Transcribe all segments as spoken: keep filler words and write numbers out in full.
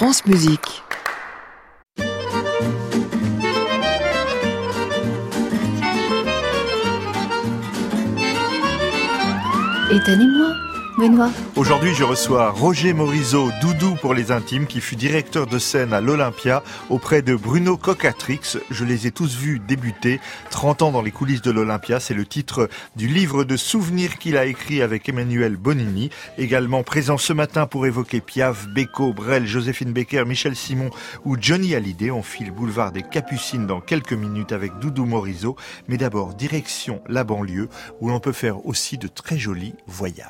France Musique. Étonnez-moi, Benoît. Aujourd'hui, je reçois Roger Morizot, Doudou pour les intimes, qui fut directeur de scène à l'Olympia auprès de Bruno Cocatrix. Je les ai tous vus débuter. trente ans dans les coulisses de l'Olympia, c'est le titre du livre de souvenirs qu'il a écrit avec Emmanuel Bonini. Également présent ce matin pour évoquer Piaf, Beko, Brel, Joséphine Baker, Michel Simon ou Johnny Hallyday. On file boulevard des Capucines dans quelques minutes avec Doudou Morizot. Mais d'abord, direction la banlieue, où l'on peut faire aussi de très jolis voyages.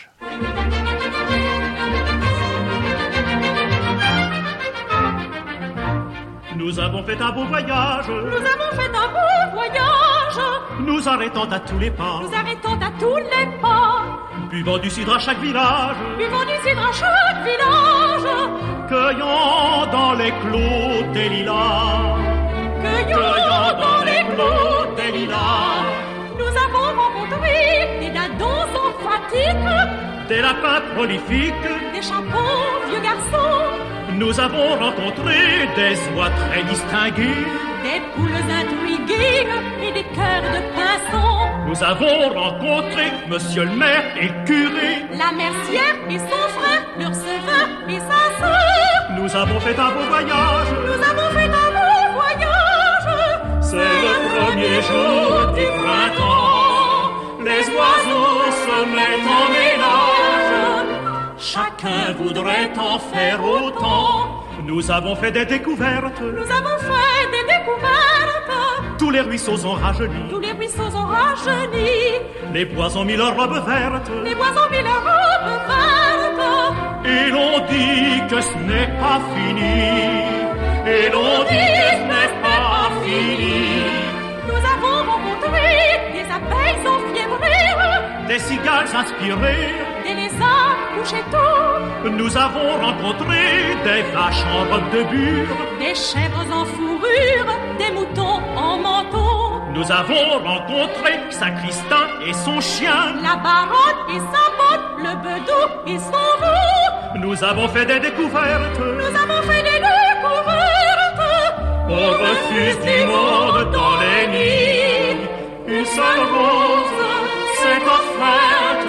Nous avons fait un beau voyage. Nous avons fait un beau voyage. Nous arrêtons à tous les pas. Nous arrêtons à tous les pas. Buvant du cidre à chaque village. Buvant du cidre à chaque village. Cueillant dans les clos des lilas. Cueillant, Cueillant dans, dans les clos des lilas. Nous avons rencontré des dindons sans fatigue. Des lapins prolifiques. Des chapons vieux garçons. Nous avons rencontré des oies très distinguées. Des poules intriguées et des cœurs de pinsons. Nous avons rencontré monsieur le maire et le curé. La mercière et son frère, le receveur et sa sœur. Nous avons fait un beau voyage. Nous avons fait un beau voyage. C'est le premier jour du printemps. Les oiseaux se mettent en ménage. Chacun voudrait en faire autant. Nous avons fait des découvertes. Nous avons fait des découvertes. Tous les ruisseaux ont rajeuni. Tous les ruisseaux ont rajeuni. Les bois ont mis leurs robes vertes. Les bois ont mis leurs robes vertes. Et l'on dit que ce n'est pas fini. Et l'on dit que ce n'est pas fini. Nous avons rencontré des abeilles enfiévrées. Des cigales inspirées. Des lézards couchés tôt. Nous avons rencontré des vaches en robe de bure. Des chèvres en fourrure. Des moutons en manteau. Nous avons rencontré Saint-Christin et son chien. La baronne et sa botte. Le bedou et son veau. Nous avons fait des découvertes. Nous avons fait des découvertes. On refuse du monde dans les nids. Une seule rose s'est offerte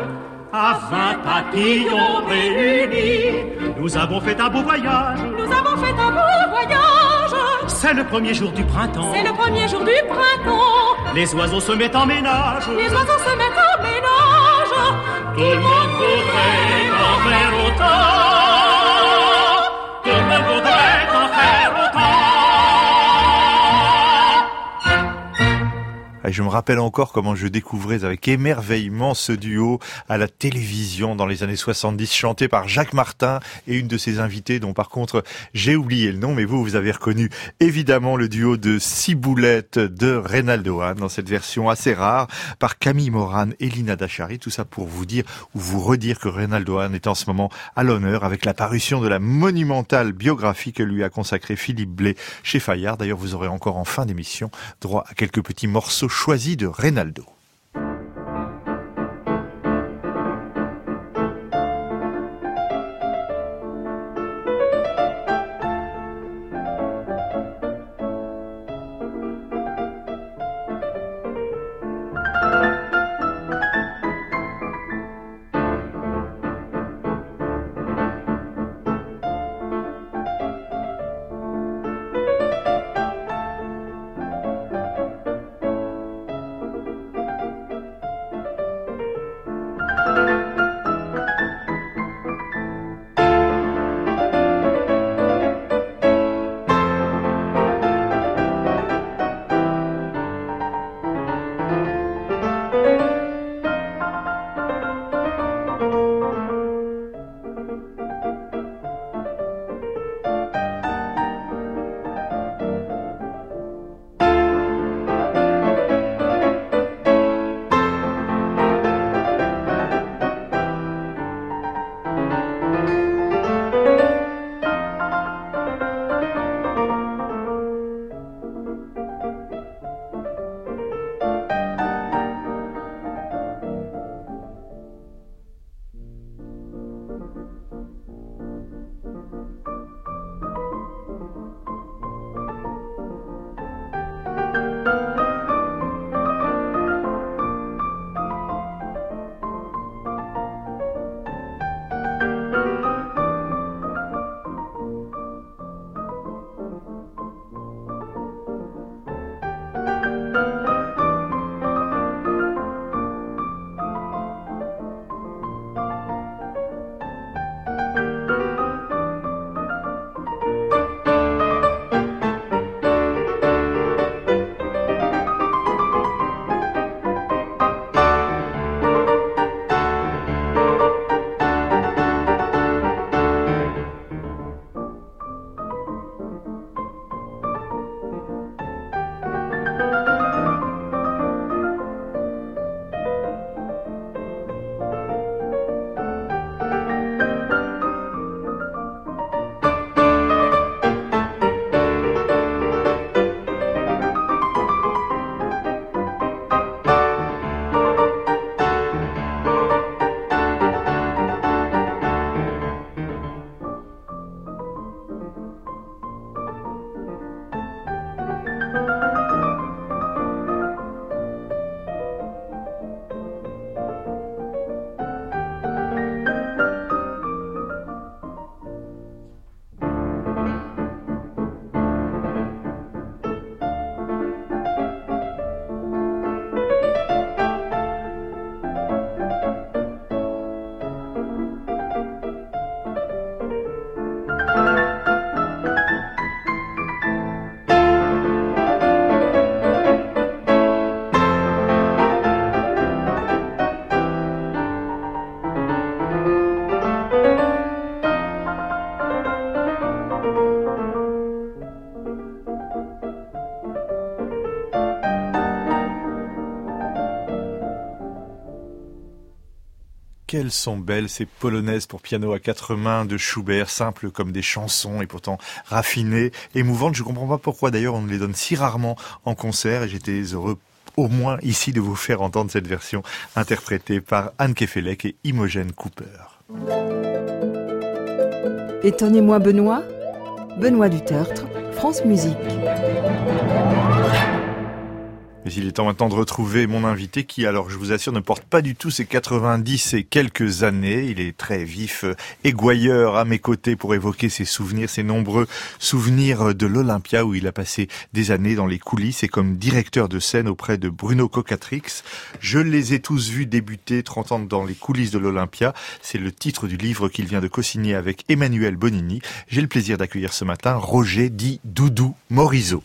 à vingt papillons réunis. Nous avons fait un beau voyage. Nous avons fait un beau voyage. C'est le premier jour du printemps. C'est le premier jour du printemps. Les oiseaux se mettent en ménage. Les oiseaux se mettent en ménage. Tout le monde voudrait en faire autant. Tout le monde voudrait en faire autant. Et je me rappelle encore comment je découvrais avec émerveillement ce duo à la télévision dans les années soixante-dix, chanté par Jacques Martin et une de ses invitées dont par contre j'ai oublié le nom, mais vous, vous avez reconnu évidemment le duo de Ciboulette de Reynaldo Hahn dans cette version assez rare par Camille Morane et Lina Dachary. Tout ça pour vous dire ou vous redire que Reynaldo Hahn est en ce moment à l'honneur avec la parution de la monumentale biographie que lui a consacrée Philippe Blé chez Fayard. D'ailleurs, vous aurez encore en fin d'émission droit à quelques petits morceaux choisi de Reynaldo. Quelles sont belles ces polonaises pour piano à quatre mains de Schubert, simples comme des chansons et pourtant raffinées, émouvantes. Je ne comprends pas pourquoi d'ailleurs on les donne si rarement en concert et j'étais heureux au moins ici de vous faire entendre cette version interprétée par Anne Kefelec et Imogen Cooper. Étonnez-moi Benoît, Benoît Dutertre, France Musique. Mais il est temps maintenant de retrouver mon invité qui, alors je vous assure, ne porte pas du tout ses quatre-vingt-dix et quelques années. Il est très vif et gouailleur à mes côtés pour évoquer ses souvenirs, ses nombreux souvenirs de l'Olympia où il a passé des années dans les coulisses et comme directeur de scène auprès de Bruno Cocatrix. Je les ai tous vus débuter trente ans dans les coulisses de l'Olympia. C'est le titre du livre qu'il vient de co-signer avec Emmanuel Bonini. J'ai le plaisir d'accueillir ce matin Roger dit Doudou Morizot.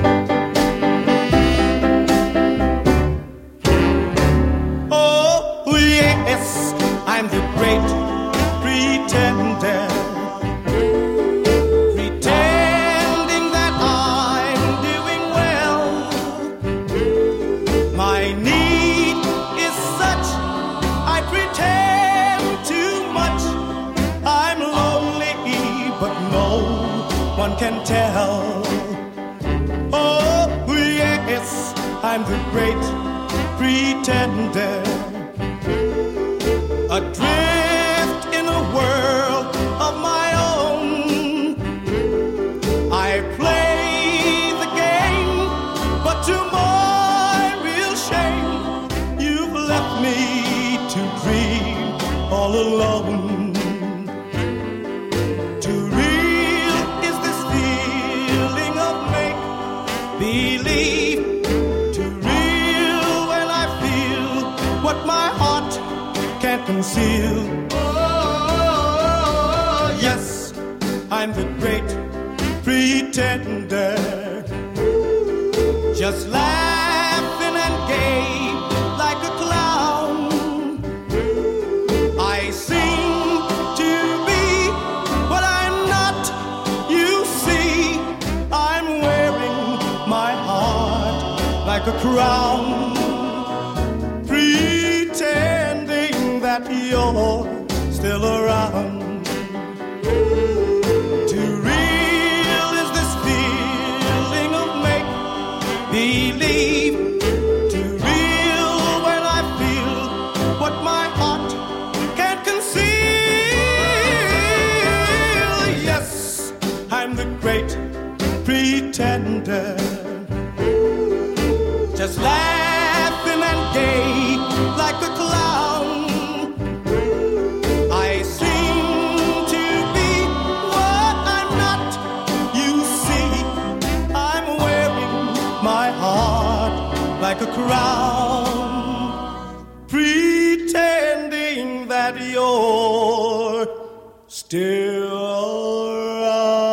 Yes, I'm the great pretender, pretending that I'm doing well. My need is such, I pretend too much. I'm lonely, but no one can tell. Oh, yes, I'm the great pretender. Adrift in a world of my own, I play the game, but to my real shame, you've left me to dream all alone. Too real is this feeling of make-believe, too real when I feel what my heart can't conceal. Oh, yes, I'm the great pretender, just laughing and gay like a clown. I seem to be what I'm not, you see. I'm wearing my heart like a crown, pretending that you're still around. Too real is this feeling of make-believe, too real when I feel what my heart can't conceal. Yes, I'm the great pretender, just laughing and gay like a clown. I seem to be what I'm not, you see. I'm wearing my heart like a crown, pretending that you're still around.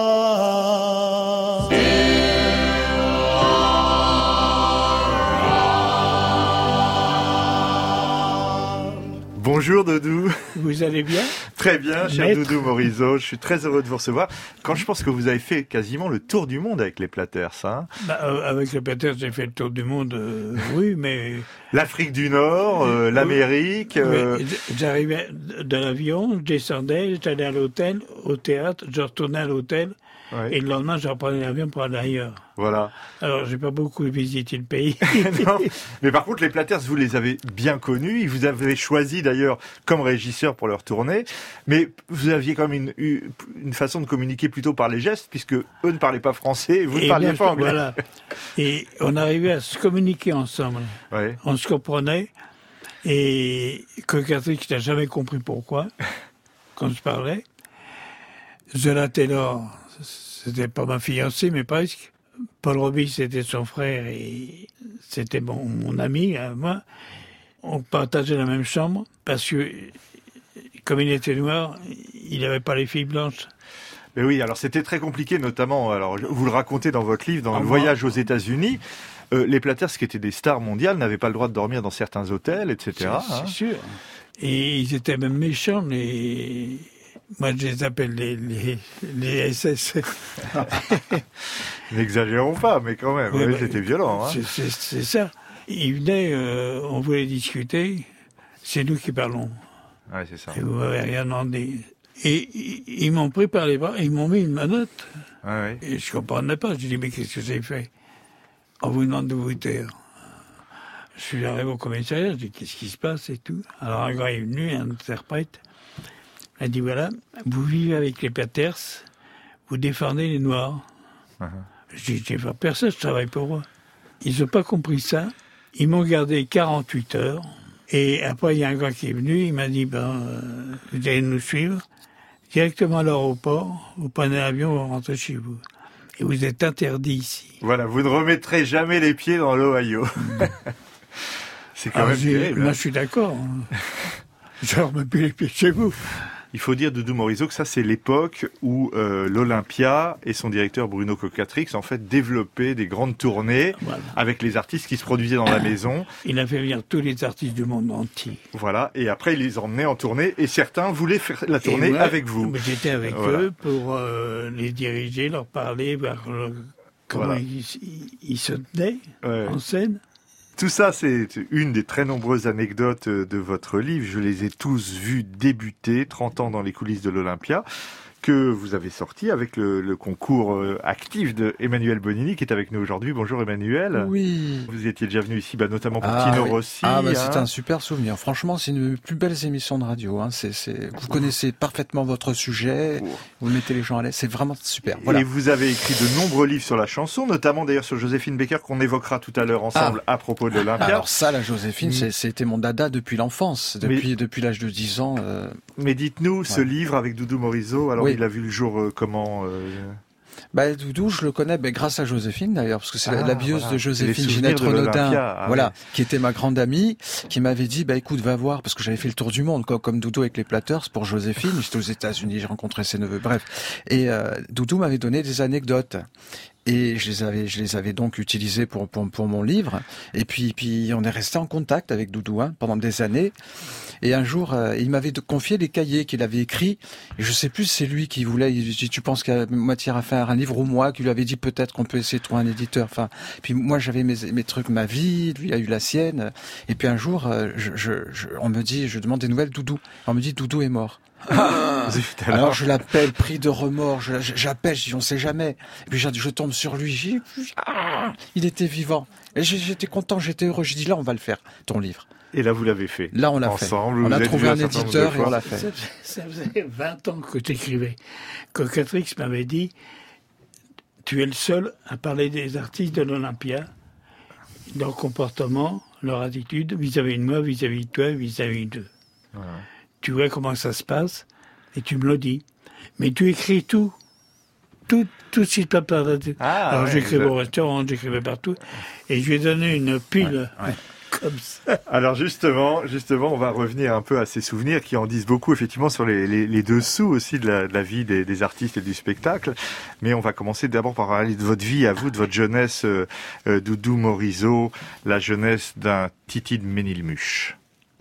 Bonjour Doudou. Vous allez bien? Très bien, cher Maître. Doudou Morizot. Je suis très heureux de vous recevoir. Quand je pense que vous avez fait quasiment le tour du monde avec les Platters, hein. Bah, euh, avec les Platters, j'ai fait le tour du monde, euh, oui, mais... L'Afrique du Nord, euh, l'Amérique. euh, mais j'arrivais de l'avion, je descendais, j'allais à l'hôtel, au théâtre, je retournais à l'hôtel, ouais. et le lendemain, je reprenais l'avion pour aller ailleurs. Voilà. Alors, j'ai pas beaucoup visité le pays. Non. Mais par contre, les Platters, vous les avez bien connus. Ils vous avez choisi d'ailleurs comme régisseur pour leur tournée. Mais vous aviez quand même une, une façon de communiquer plutôt par les gestes, puisque eux ne parlaient pas français et vous ne Et parliez bien, pas anglais. Voilà. Et on arrivait à se communiquer ensemble. Ouais. On se comprenait. Et Cocatrix n'a jamais compris pourquoi, quand je parlais. Zola Taylor, c'était pas ma fiancée, mais presque. Paul Robbie, c'était son frère et c'était mon, mon ami, hein, moi. On partageait la même chambre parce que, comme il était noir, il n'avait pas les filles blanches. Mais oui, alors c'était très compliqué, notamment, alors vous le racontez dans votre livre, dans Ah, le moi. voyage aux États-Unis. Euh, les Platters, qui étaient des stars mondiales, n'avaient pas le droit de dormir dans certains hôtels, et cetera. C'est, hein. c'est sûr. Et ils étaient même méchants, les... Moi, je les appelle les, les, les S S. N'exagérons pas, mais quand même, Ouais, ouais, bah, c'était violent. Hein. C'est, c'est, c'est ça. Ils venaient, euh, on voulait discuter, c'est nous qui parlons. Ouais, c'est ça. Et vous m'avez rien demandé. Et ils, ils m'ont pris par les bras et ils m'ont mis une manotte. Ouais, ouais. Et je comprenais pas. Je dis, mais qu'est-ce que j'ai fait? On vous demande de vous taire. Je suis arrivé au commissariat, je dis, qu'est-ce qui se passe et tout. Alors un gars est venu, un interprète. Il a dit, voilà, vous vivez avec les Peters, vous défendez les Noirs. Uh-huh. Je dis, j'ai pas personne, je travaille pour eux. Ils n'ont pas compris ça. Ils m'ont gardé quarante-huit heures. Et après, il y a un gars qui est venu, il m'a dit, ben, euh, vous allez nous suivre directement à l'aéroport, vous prenez l'avion, vous rentrez chez vous. Et vous êtes interdit ici. Voilà, vous ne remettrez jamais les pieds dans l'Ohio. C'est quand Alors, même terrible. Moi, hein. je suis d'accord. Je ne remets plus les pieds chez vous. Il faut dire, Doudou Morizot, que ça, c'est l'époque où euh, l'Olympia et son directeur Bruno Cocatrix, en fait, développaient des grandes tournées voilà. avec les artistes qui se produisaient dans la maison. Il a fait venir tous les artistes du monde entier. Voilà, et après, il les emmenait en tournée, et certains voulaient faire la tournée moi, avec vous. J'étais avec voilà. eux pour euh, les diriger, leur parler, voir le, comment voilà. ils, ils, ils se tenaient ouais. en scène. Tout ça, c'est une des très nombreuses anecdotes de votre livre. Je les ai tous vus débuter, trente ans dans les coulisses de l'Olympia, que vous avez sorti avec le, le concours actif de Emmanuel Bonini, qui est avec nous aujourd'hui. Bonjour Emmanuel. Oui. Vous étiez déjà venu ici, bah, notamment pour ah, Tino oui. Rossi. Ah, bah, hein. c'est un super souvenir. Franchement, c'est une des plus belles émissions de radio. Hein. C'est, c'est... Vous connaissez parfaitement votre sujet, oh. vous mettez les gens à l'aise. C'est vraiment super. Voilà. Et vous avez écrit de nombreux livres sur la chanson, notamment d'ailleurs sur Joséphine Baker, qu'on évoquera tout à l'heure ensemble ah. à propos de l'Olympia. Alors ça, la Joséphine, mmh. c'est, c'était mon dada depuis l'enfance, depuis, Mais... depuis l'âge de dix ans. Euh... Mais dites-nous, ouais. ce livre avec Doudou Morizot, alors oui. il a vu le jour euh, comment euh... Bah, Doudou, je le connais bah, grâce à Joséphine d'ailleurs, parce que c'est ah, la bieuse voilà. de Joséphine Ginette de Renaudin, ah, voilà, ouais. qui était ma grande amie, qui m'avait dit, bah écoute, va voir, parce que j'avais fait le tour du monde, comme, comme Doudou avec les Platters pour Joséphine. J'étais aux États-Unis, j'ai rencontré ses neveux, bref. Et euh, Doudou m'avait donné des anecdotes. Et je les avais, je les avais donc utilisées pour, pour, pour mon livre. Et puis, puis, on est resté en contact avec Doudou, hein, pendant des années. Et un jour, euh, il m'avait confié les cahiers qu'il avait écrits. Et je sais plus si c'est lui qui voulait, il dit, tu penses qu'il y a matière à faire un livre ou moi, qui lui avait dit peut-être qu'on peut essayer de trouver un éditeur. Enfin, puis moi, j'avais mes, mes trucs, ma vie, lui a eu la sienne. Et puis un jour, euh, je, je, je, on me dit, je demande des nouvelles Doudou. On me dit, Doudou est mort. Ah, alors je l'appelle, pris de remords, je, j'appelle, je dis on sait jamais. Et puis je, je tombe sur lui, je dis, ah, il était vivant. Et j'étais content, j'étais heureux. Je dis là on va le faire, ton livre. Et là vous l'avez fait. Là on l'a ensemble, fait. On a trouvé un éditeur et on l'a fait. Ça, ça faisait vingt ans que t'écrivais. Cocatrix m'avait dit, tu es le seul à parler des artistes de l'Olympia, leur comportement, leur attitude vis-à-vis de moi, vis-à-vis de toi, vis-à-vis d'eux. Ouais. Tu vois comment ça se passe, et tu me le dis. Mais tu écris tout. Tout, tout ce qui te parle. Ah, Alors ouais, j'écrivais au restaurant, j'écrivais partout, et je lui ai donné une pile ouais, ouais. comme ça. Alors justement, justement, on va revenir un peu à ces souvenirs qui en disent beaucoup, effectivement, sur les, les, les dessous aussi de la, de la vie des, des artistes et du spectacle. Mais on va commencer d'abord par parler de votre vie à vous, de votre jeunesse, euh, euh, Doudou Morizot, la jeunesse d'un Titi de Ménilmuche.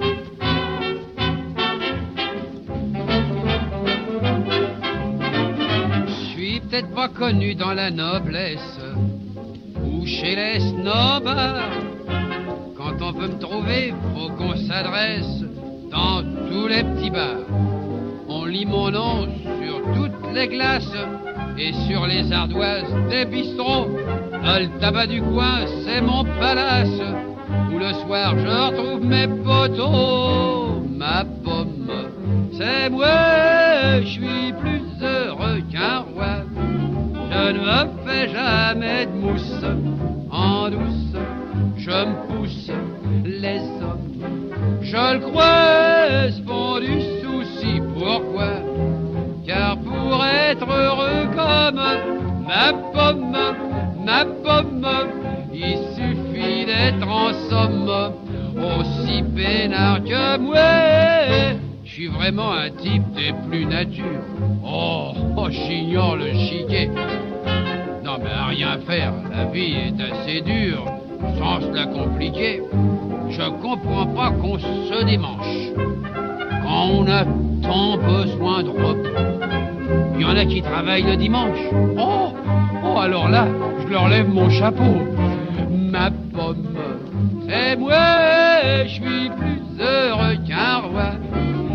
Peut-être pas connu dans la noblesse ou chez les snobs. Quand on veut me trouver, faut qu'on s'adresse dans tous les petits bars. On lit mon nom sur toutes les glaces et sur les ardoises des bistrots. Le tabac du coin, c'est mon palace où le soir je retrouve mes potos. Ma pomme, c'est moi, je suis plus heureux qu'un roi. Je ne me fais jamais de mousse en douce, je me pousse les hommes. Je le crois, se font du souci, pourquoi? Car pour être heureux comme ma pomme, ma pomme, il suffit d'être en somme aussi peinard que moi. Je suis vraiment un type des plus natures. Oh, oh j'ignore le chiquet. Non mais à rien faire, la vie est assez dure, sans se la compliquer. Je comprends pas qu'on se démanche quand on a tant besoin de repos. Il y en a qui travaillent le dimanche. Oh, oh alors là, je leur lève mon chapeau. Ma pomme, c'est moi, je suis plus heureux qu'un roi.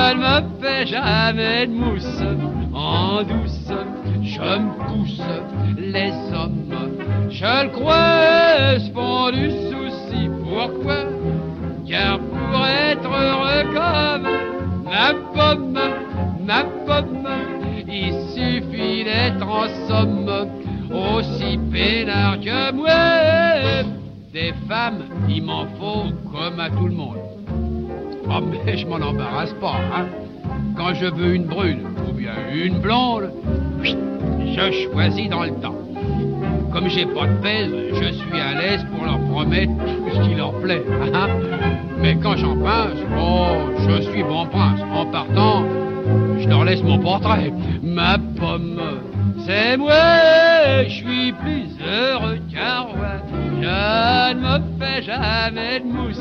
je ne me fais jamais de mousse. En douce, je me pousse les hommes. Je le crois, se font du souci. Pourquoi? Car pour être heureux comme ma pomme, ma pomme, il suffit d'être en somme aussi peinard que moi. Des femmes, il m'en faut comme à tout le monde. Oh mais je m'en embarrasse pas, hein. Quand je veux une brune ou bien une blonde, je choisis dans le temps. Comme j'ai pas de pèse, je suis à l'aise pour leur promettre tout ce qui leur plaît, hein. Mais quand j'en pince, oh, je suis bon prince. En partant, je leur laisse mon portrait. Ma pomme, c'est moi, je suis plus heureux car ouais, je ne me fais jamais de mousse.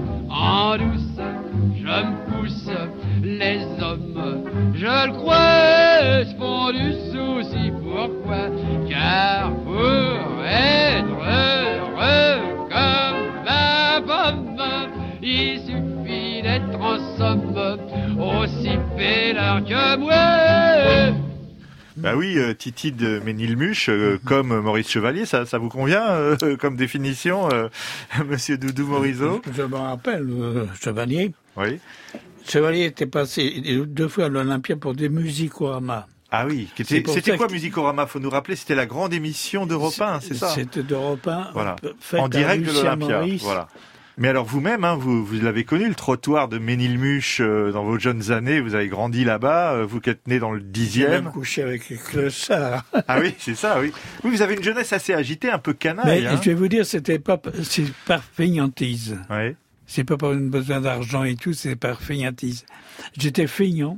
En douce, je me pousse les hommes. Je le crois, se font du souci. Pourquoi? Car pour être heureux comme ma pomme, il suffit d'être en somme aussi peinard que moi. Bah oui, euh, Titi de Ménilmuche, euh, comme Maurice Chevalier, ça, ça vous convient euh, comme définition, euh, Monsieur Doudou Morizot? Je me rappelle, euh, Chevalier. Oui. Chevalier était passé deux fois à l'Olympia pour des Musicorama. Ah oui, c'était, c'était quoi Musicorama? Faut nous rappeler, c'était la grande émission d'Europe un, c'est ça? C'était d'Europe un, voilà. Faite en direct de l'Olympia. Maurice. Voilà. Mais alors vous-même, hein, vous, vous l'avez connu, le trottoir de Ménilmuche, euh, dans vos jeunes années, vous avez grandi là-bas, euh, vous qui êtes né dans le dixième. J'ai même couché avec les clochards. Ah oui, c'est ça, oui. Oui, vous avez une jeunesse assez agitée, un peu canaille. Mais hein. je vais vous dire, c'était pas, c'est par feignantise. Oui. C'est pas pour une besoin d'argent et tout, c'est par feignantise. J'étais feignant,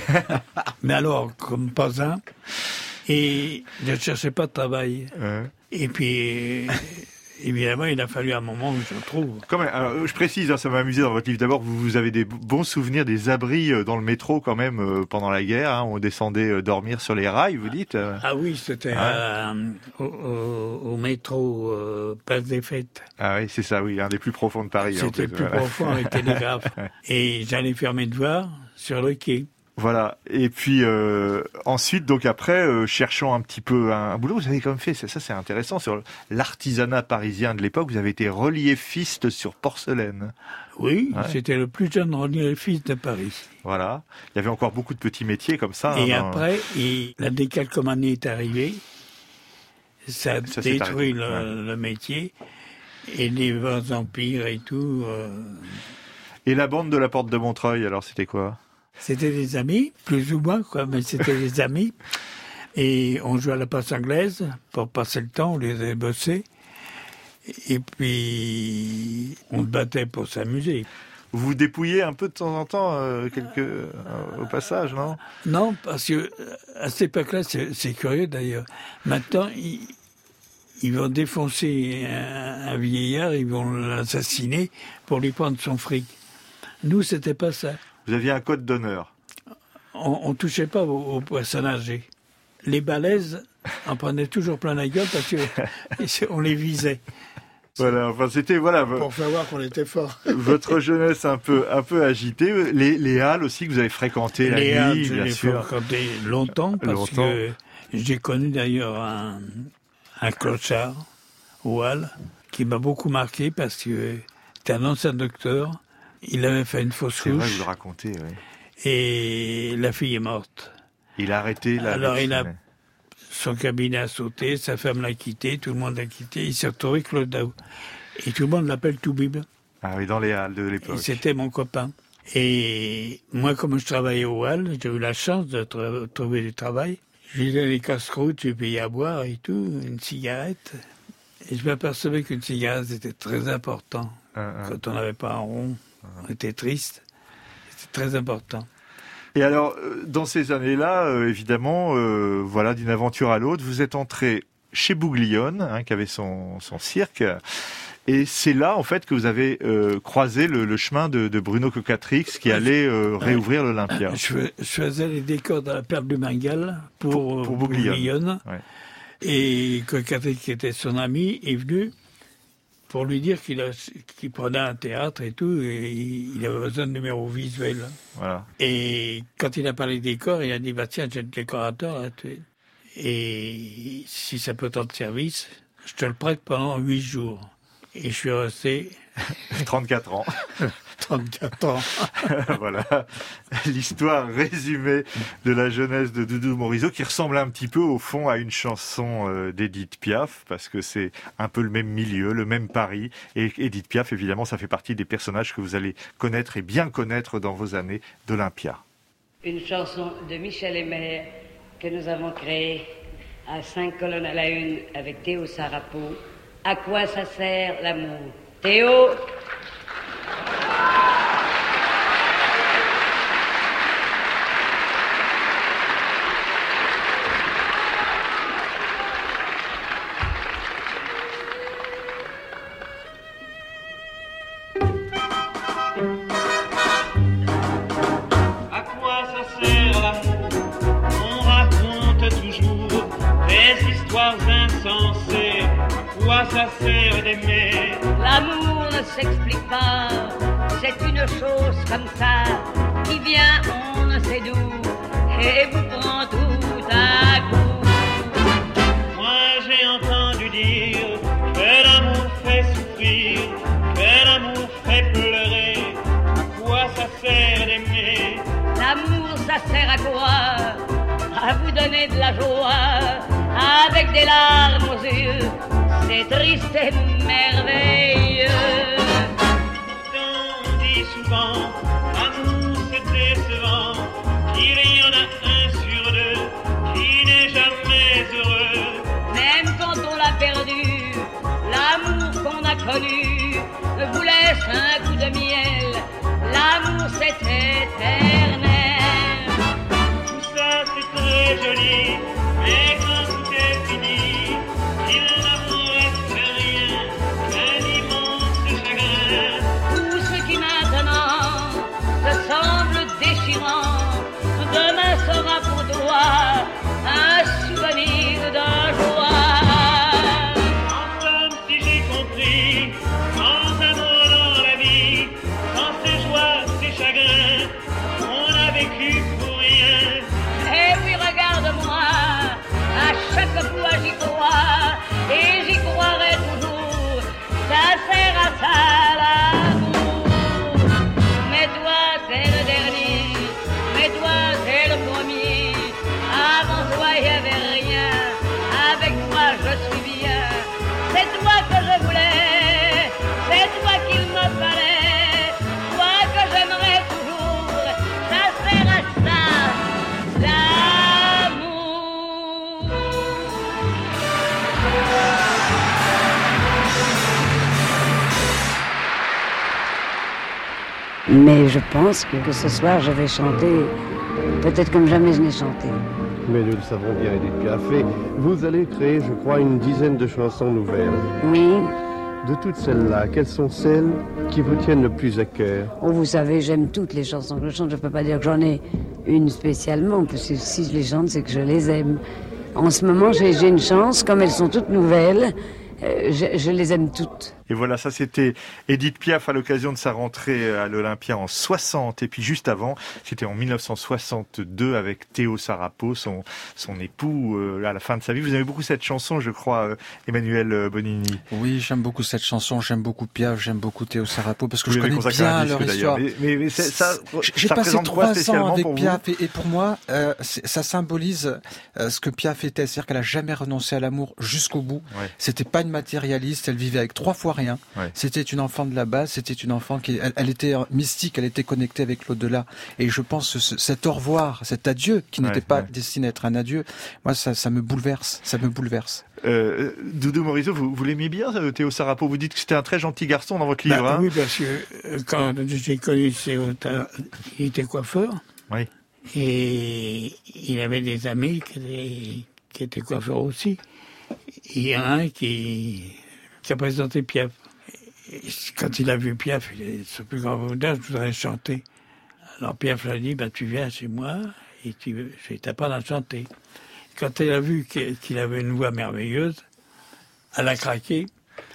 mais alors, comme pas un, et je ne cherchais pas de travail. Ouais. Et puis... Évidemment, il a fallu un moment où je le trouve. Quand même, alors, je précise, hein, ça m'a amusé dans votre livre. D'abord, vous, vous avez des bons souvenirs des abris dans le métro quand même euh, pendant la guerre. Hein, on descendait euh, dormir sur les rails, vous dites. Euh... Ah oui, c'était ah. euh, au, au, au métro euh, Place des Fêtes. Ah oui, c'est ça, oui, un des plus profonds de Paris. C'était le plus voilà. profond avec télégraphe. Et j'allais faire mes devoirs sur le quai. Voilà. Et puis euh, ensuite, donc après, euh, cherchant un petit peu un, un boulot, vous avez quand même fait, ça, ça c'est intéressant, sur l'artisanat parisien de l'époque, vous avez été reliefiste sur porcelaine. Oui, ouais. C'était le plus jeune reliefiste de Paris. Voilà. Il y avait encore beaucoup de petits métiers comme ça. Et hein, après, dans... et la décalcomanie est arrivée, ça a ça détruit le, ouais. le métier, et les vents empires et tout. Euh... Et la bande de la Porte de Montreuil, alors c'était quoi? C'était des amis, plus ou moins, quoi, mais c'était des amis. Et on jouait à la passe anglaise pour passer le temps, on les avait bossés. Et puis, on se battait pour s'amuser. Vous vous dépouillez un peu de temps en temps, euh, quelques, euh, au passage, non? Non, parce que à cette époque-là, c'est, c'est curieux d'ailleurs. Maintenant, ils, ils vont défoncer un, un vieillard, ils vont l'assassiner pour lui prendre son fric. Nous, c'était pas ça. Vous aviez un code d'honneur. On ne touchait pas aux, aux personnes âgées. Les balaises, on prenait toujours plein la gueule parce qu'on les visait. Voilà, enfin c'était voilà. Pour faire voir qu'on était fort. Votre jeunesse un peu un peu agitée, les, les halles aussi que vous avez fréquentées la les nuit, halles, je bien les sûr. fréquenté longtemps parce longtemps. que j'ai connu d'ailleurs un, un clochard aux halles qui m'a beaucoup marqué parce que c'était un ancien docteur. Il avait fait une fausse couche. C'est vrai, vous le racontez, oui. Et la fille est morte. Il a arrêté la Alors médecine. il a son cabinet a sauté, sa femme l'a quitté, tout le monde l'a quitté. Il s'est retrouvé Claude Daou. Et tout le monde l'appelle Toubib. Ah oui, dans les halles de l'époque. Et c'était mon copain. Et moi, comme je travaillais aux halles, j'ai eu la chance de tra- trouver du travail. J'ai donné des casse-croûtes, j'ai payé à boire et tout, une cigarette. Et je m'apercevais qu'une cigarette, c'était très important. Un, un. Quand on n'avait pas un rond, on était triste. C'était très important. Et alors, dans ces années-là, euh, évidemment, euh, voilà, d'une aventure à l'autre, vous êtes entré chez Bouglione, hein, qui avait son, son cirque. Et c'est là, en fait, que vous avez euh, croisé le, le chemin de, de Bruno Cocatrix, qui allait euh, réouvrir l'Olympia. Je, je faisais les décors de la Perle du Bengale pour, pour, pour Bouglione. Bouglione. Ouais. Et Cocatrix, qui était son ami, est venu pour lui dire qu'il, a, qu'il prenait un théâtre et tout, et il avait besoin de numéros visuels. Voilà. Et quand il a parlé des décors, il a dit, bah tiens, j'ai le décorateur, là, tu... et si ça peut t'en service, je te le prête pendant huit jours. Et je suis resté... trente-quatre ans. trente-quatre ans. Voilà l'histoire résumée de la jeunesse de Doudou Morizot, qui ressemble un petit peu au fond à une chanson euh, d'Édith Piaf, parce que c'est un peu le même milieu, le même Paris. Et Édith Piaf, évidemment, ça fait partie des personnages que vous allez connaître et bien connaître dans vos années d'Olympia. Une chanson de Michel Hébert que nous avons créée à cinq colonnes à la une avec Théo Sarapo. À quoi ça sert l'amour? Théo? À quoi ça sert l'amour? On raconte toujours des histoires insensées. À quoi ça sert d'aimer? L'amour ne s'explique pas, c'est une chose comme ça, qui vient on ne sait d'où, et vous prend tout à coup. Moi j'ai entendu dire que l'amour fait souffrir, que l'amour fait pleurer. À quoi ça sert d'aimer? L'amour ça sert à quoi? À vous donner de la joie, avec des larmes aux yeux. C'est triste et merveilleux. Pourtant on dit souvent, l'amour c'est décevant, qu'il y en a un sur deux qui n'est jamais heureux. Même quand on l'a perdu, l'amour qu'on a connu vous laisse un coup de miel. L'amour c'est éternel. Tout ça c'est très joli, mais quand tout est fini, il n'a semble déchirant, demain sera pour toi un souvenir de joie. Enfin, si j'ai compris, sans amour dans la vie, sans ses joies, ses chagrins, on a vécu pour rien. Et puis regarde-moi, à chaque fois j'y crois, et j'y croirai toujours, ça sert à ça l'amour. Mais toi, t'es le dernier, mais toi, t'es le premier. Avant toi, il n'y avait rien, avec toi, je suis bien. C'est toi que je voulais, c'est toi qu'il me fallait, toi que j'aimerais toujours. Ça sert à ça, l'amour. Mais je pense que, que ce soir, je vais chanter peut-être comme jamais je n'ai chanté. Mais nous le savons bien, Édith Piaf. Et vous allez créer, je crois, une dizaine de chansons nouvelles. Oui. De toutes celles-là, quelles sont celles qui vous tiennent le plus à cœur? Oh, vous savez, j'aime toutes les chansons que je chante. Je ne peux pas dire que j'en ai une spécialement, parce que si je les chante, c'est que je les aime. En ce moment, j'ai, j'ai une chance, comme elles sont toutes nouvelles, euh, je, je les aime toutes. Et voilà, ça c'était Édith Piaf à l'occasion de sa rentrée à l'Olympia en soixante. Et puis juste avant, c'était en mille neuf cent soixante-deux avec Théo Sarapo, son, son époux euh, à la fin de sa vie. Vous aimez beaucoup cette chanson, je crois, euh, Emmanuel Bonini. Oui, j'aime beaucoup cette chanson, j'aime beaucoup Piaf, j'aime beaucoup Théo Sarapo, parce que Vous je connais bien leur histoire. Mais, mais, mais c'est, ça, J'ai ça passé trois ans avec pour Piaf et, et pour moi, euh, ça symbolise euh, ce que Piaf était, c'est-à-dire qu'elle a jamais renoncé à l'amour jusqu'au bout. Ouais. C'était pas une matérialiste, elle vivait avec trois fois rien. Ouais. C'était une enfant de la base, c'était une enfant qui, elle, elle était mystique, elle était connectée avec l'au-delà. Et je pense que ce, cet au revoir, cet adieu qui n'était ouais, pas ouais. destiné à être un adieu, moi ça, ça me bouleverse, ça me bouleverse. Euh, Doudou Morizot, vous, vous l'aimez bien, Théo Sarapo? Vous dites que c'était un très gentil garçon dans votre livre. Bah, hein oui, parce que quand j'ai connu Théo, il était coiffeur. Oui. Et il avait des amis qui étaient, qui étaient coiffeurs aussi. Il y en a un qui, qui a présenté Piaf. Et quand il a vu Piaf, il est ce plus grand volontaire, je voudrais chanter. Alors Piaf lui a dit, bah, tu viens chez moi et tu, je vais t'apprendre à chanter. Quand elle a vu qu'il avait une voix merveilleuse, elle a craqué.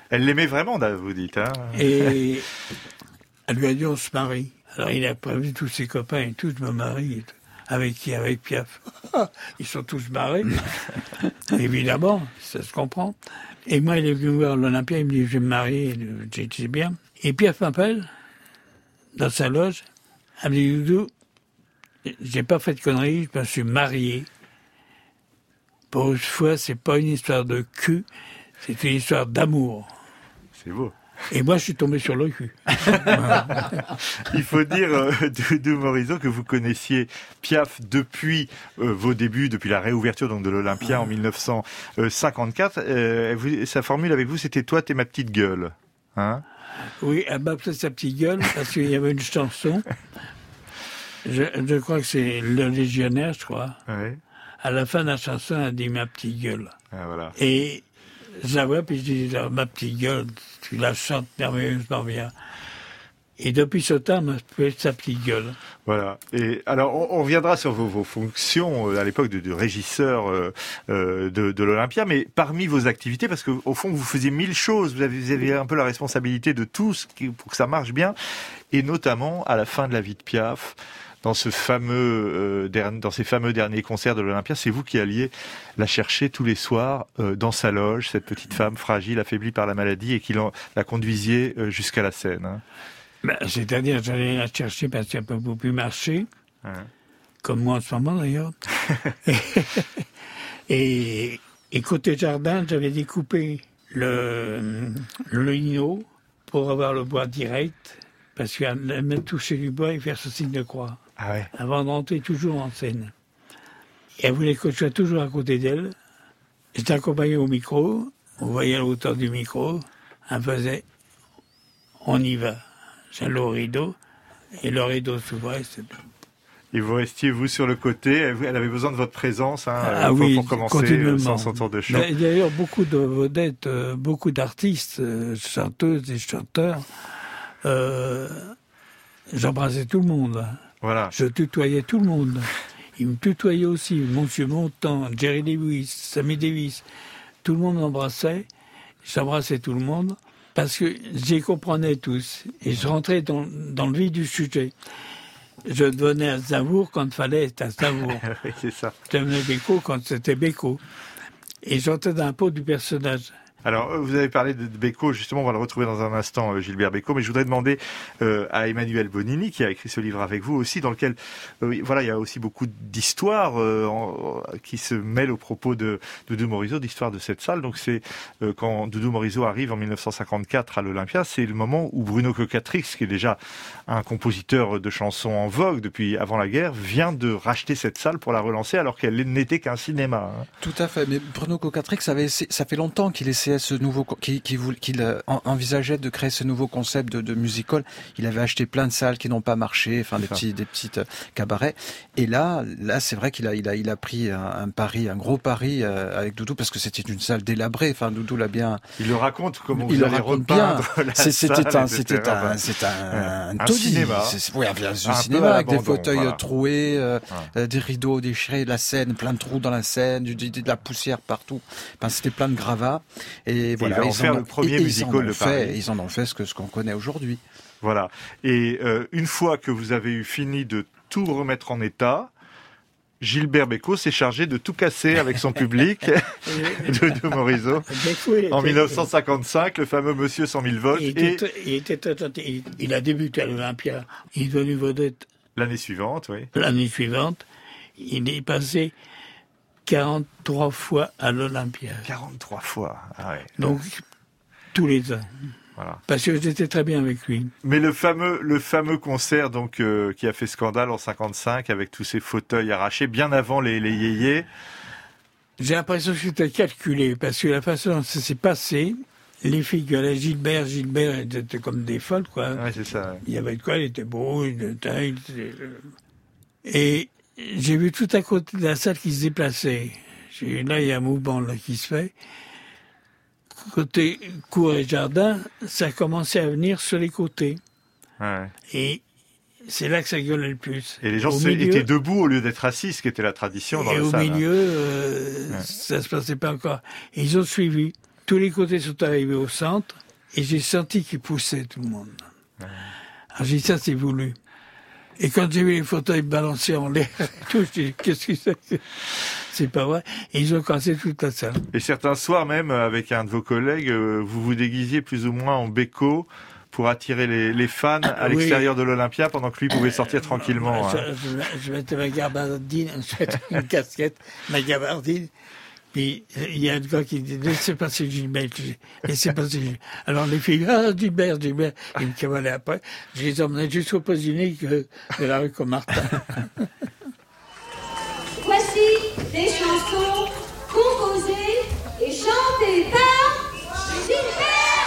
Elle l'aimait vraiment, vous dites. Hein. Et elle lui a dit, on se marie. Alors il a prévu tous ses copains et tout, je me marie. Et tout. Avec qui? Avec Piaf. Ils sont tous barrés. Évidemment, ça se comprend. Et moi, il est venu voir l'Olympia, il me dit, je vais me marier. J'ai dit, bien. Et Piaf m'appelle, dans sa loge. Elle me dit, Doudou, j'ai pas fait de conneries, je me suis marié. Pour une fois, c'est pas une histoire de cul, c'est une histoire d'amour. C'est beau. Et moi, je suis tombé sur le cul. Il faut dire, euh, Doudou Morizot, que vous connaissiez Piaf depuis euh, vos débuts, depuis la réouverture donc de l'Olympia en mille neuf cent cinquante-quatre. Euh, vous, sa formule avec vous, c'était « Toi, t'es ma petite gueule hein ». Oui, elle m'appelait sa petite gueule parce qu'il y avait une chanson. Je, je crois que c'est Le Légionnaire, je crois. Oui. À la fin de la chanson, elle dit « ma petite gueule ah, ». Voilà. Et je la vois, puis je dis « ma petite gueule, tu la chantes merveilleusement bien ». Et depuis ce temps, elle m'a appelé sa petite gueule. Voilà. Et alors, on, on reviendra sur vos, vos fonctions euh, à l'époque de, de régisseur euh, euh, de, de l'Olympia, mais parmi vos activités, parce qu'au fond, vous faisiez mille choses, vous avez, vous avez un peu la responsabilité de tout ce qui, pour que ça marche bien, et notamment à la fin de la vie de Piaf, dans ce fameux, euh, dernier, dans ces fameux derniers concerts de l'Olympia, c'est vous qui alliez la chercher tous les soirs euh, dans sa loge, cette petite femme fragile, affaiblie par la maladie, et qui la conduisiez euh, jusqu'à la scène. Hein. Ben, c'est-à-dire, j'allais la chercher parce qu'elle ne peut plus marcher, ouais. Comme moi en ce moment d'ailleurs. et, et côté jardin, j'avais découpé le, le lino pour avoir le bois direct, parce qu'elle aimait toucher du bois et faire ce signe de croix. Ah ouais. Avant de rentrer toujours en scène. Et elle voulait que je sois toujours à côté d'elle. J'étais accompagné au micro, on voyait à la hauteur du micro, elle faisait « on y va ». J'allais au rideau, et le rideau s'ouvrait, c'est tout. Et vous restiez, vous, sur le côté, elle avait besoin de votre présence hein, ah pour, oui, pour commencer sans son tour de chant. D'ailleurs, beaucoup de vedettes, beaucoup d'artistes, chanteuses et chanteurs, euh, j'embrassais tout le monde. Voilà. Je tutoyais tout le monde. Ils me tutoyaient aussi, Monsieur Montand, Jerry Lewis, Sammy Davis. Tout le monde m'embrassait, j'embrassais tout le monde. Parce que j'y comprenais tous. Et je rentrais dans, dans le vif du sujet. Je devenais à Zavour quand il fallait être à Zavour. Oui, c'est ça. Je devenais Béco quand c'était Béco. Et j'entrais dans la peau du personnage. Alors, vous avez parlé de Béco, justement, on va le retrouver dans un instant, Gilbert Bécaud, mais je voudrais demander euh, à Emmanuel Bonini, qui a écrit ce livre avec vous aussi, dans lequel, euh, voilà, il y a aussi beaucoup d'histoires euh, en, qui se mêlent aux propos de, de Doudou Morizot, d'histoire de cette salle. Donc c'est euh, quand Doudou Morizot arrive en mille neuf cent cinquante-quatre à l'Olympia, c'est le moment où Bruno Cocatrix, qui est déjà un compositeur de chansons en vogue depuis avant la guerre, vient de racheter cette salle pour la relancer, alors qu'elle n'était qu'un cinéma. Hein. Tout à fait, mais Bruno Cocatrix avait essayé, ça fait longtemps qu'il essayait ce nouveau, qu'il, qu'il, qu'il envisageait de créer ce nouveau concept de, de musical. Il avait acheté plein de salles qui n'ont pas marché, enfin des petits, des petites cabarets. Et là, là, c'est vrai qu'il a, il a, il a pris un, un pari, un gros pari euh, avec Doudou, parce que c'était une salle délabrée. Enfin, Doudou l'a bien. Il le raconte comment il vous allez repeindre la c'est, salle, c'était un, et cetera. c'était un, c'est un, un, un, un cinéma. C'est, oui, un, un, un cinéma avec des fauteuils voilà. troués, euh, ouais. des rideaux déchirés, la scène, plein de trous dans la scène, du, de, de la poussière partout. Enfin, c'était plein de gravats. Et voilà. Il va en faire le premier musical de Paris. Ils en ont fait ce que ce qu'on connaît aujourd'hui. Voilà. Et euh, une fois que vous avez eu fini de tout remettre en état, Gilbert Bécaud s'est chargé de tout casser avec son public, de Doudou Morizot. En dix-neuf cent cinquante-cinq, le fameux Monsieur cent mille volts. Il, et... était, il, était, il, il a débuté à l'Olympia. Il est devenu vedette. L'année suivante, oui. L'année suivante, il est passé quarante-trois fois à l'Olympia. quarante-trois fois, ah ouais. Donc, tous les ans. Voilà. Parce que j'étais très bien avec lui. Mais le fameux, le fameux concert donc euh, qui a fait scandale en cinquante-cinq avec tous ces fauteuils arrachés, bien avant les, les yéyés. J'ai l'impression que c'était calculé, parce que la façon dont ça s'est passé, les filles gueulaient Gilbert, Gilbert, elles étaient comme des folles, quoi. Ouais, c'est ça. Ouais. Il y avait de quoi, il était beau, il était... Et j'ai vu tout à côté de la salle qui se déplaçait. J'ai, là, il y a un mouvement là, qui se fait. Côté cour et jardin, ça a commencé à venir sur les côtés. Ouais. Et c'est là que ça gueulait le plus. Et les gens milieu, étaient debout au lieu d'être assis, ce qui était la tradition dans la salle. Et au milieu, hein. euh, ouais. ça se passait pas encore. Et ils ont suivi. tous les côtés sont arrivés au centre, et j'ai senti qu'ils poussaient tout le monde. Alors j'ai dit, ça c'est voulu. Et quand j'ai vu les fauteuils balancer en l'air et tout, j'ai dit, qu'est-ce que c'est? C'est pas vrai. Et ils ont cassé toute la salle. Et certains soirs même, avec un de vos collègues, vous vous déguisiez plus ou moins en béco pour attirer les, les fans à l'extérieur oui. de l'Olympia pendant que lui pouvait sortir euh, tranquillement. Je, hein. je, je mettais ma gabardine, je mettais une casquette, ma gabardine. Puis il y a un gars qui dit, laissez passer Gilbert, laissez passer Gilbert. Alors les filles, ah Gilbert, Gilbert, ils me cavalaient après. Je les emmenais jusqu'au poste unique de la rue Comartin. Voici des chansons composées et chantées par Gilbert.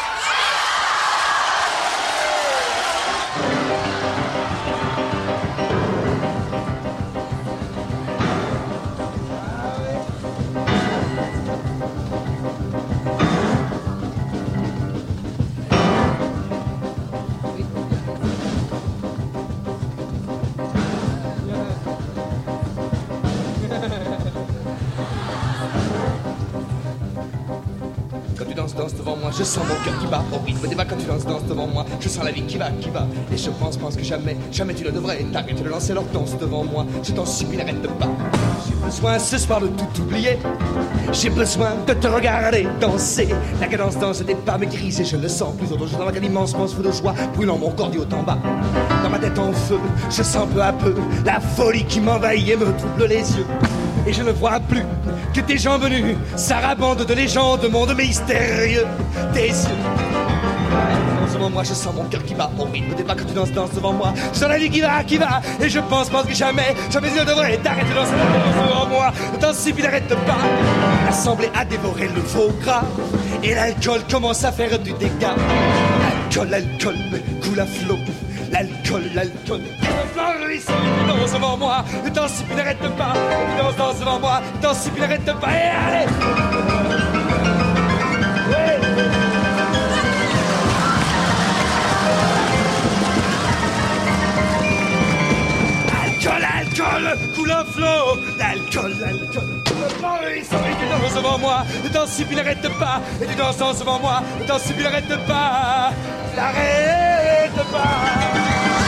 Danse devant moi, je sens mon cœur qui bat au rythme des pas quand tu danses, danse devant moi, je sens la vie qui va, qui va, et je pense, pense que jamais, jamais tu ne devrais t'arrêter de lancer leur danse devant moi, je t'en supplie, n'arrête pas. J'ai besoin ce soir de tout oublier, j'ai besoin de te regarder danser, la cadence danse des pas me grise et je le sens plus autre chose dans laquelle immense feu de joie, brûlant mon corps du haut en bas, dans ma tête en feu, je sens peu à peu la folie qui m'envahit et me trouble les yeux. Et je ne vois plus que tes jambes nues, sarabande de légendes, monde mystérieux, tes yeux. Devant moi, je sens mon cœur qui bat au rythme des pas que tu danses, danses devant moi. Je sens la vie qui va, qui va, et je pense, pense que jamais, jamais je devrais t'arrêter de danser devant moi. T'en supplie, n'arrête pas. L'assemblée a dévoré le faux gras, et l'alcool commence à faire du dégât. L'alcool, l'alcool coule à flot. L'alcool, l'alcool, tu danses devant moi, t'en supplie, n'arrête pas, tu danses, danses devant moi, t'en supplie, n'arrête pas, et allez! Ouais. Alcool, alcool, coule un flot, l'alcool, l'alcool, tu danses devant moi, t'en supplie, n'arrête pas, et tu danses, danses devant moi, t'en supplie, n'arrête pas, n'arrête pas!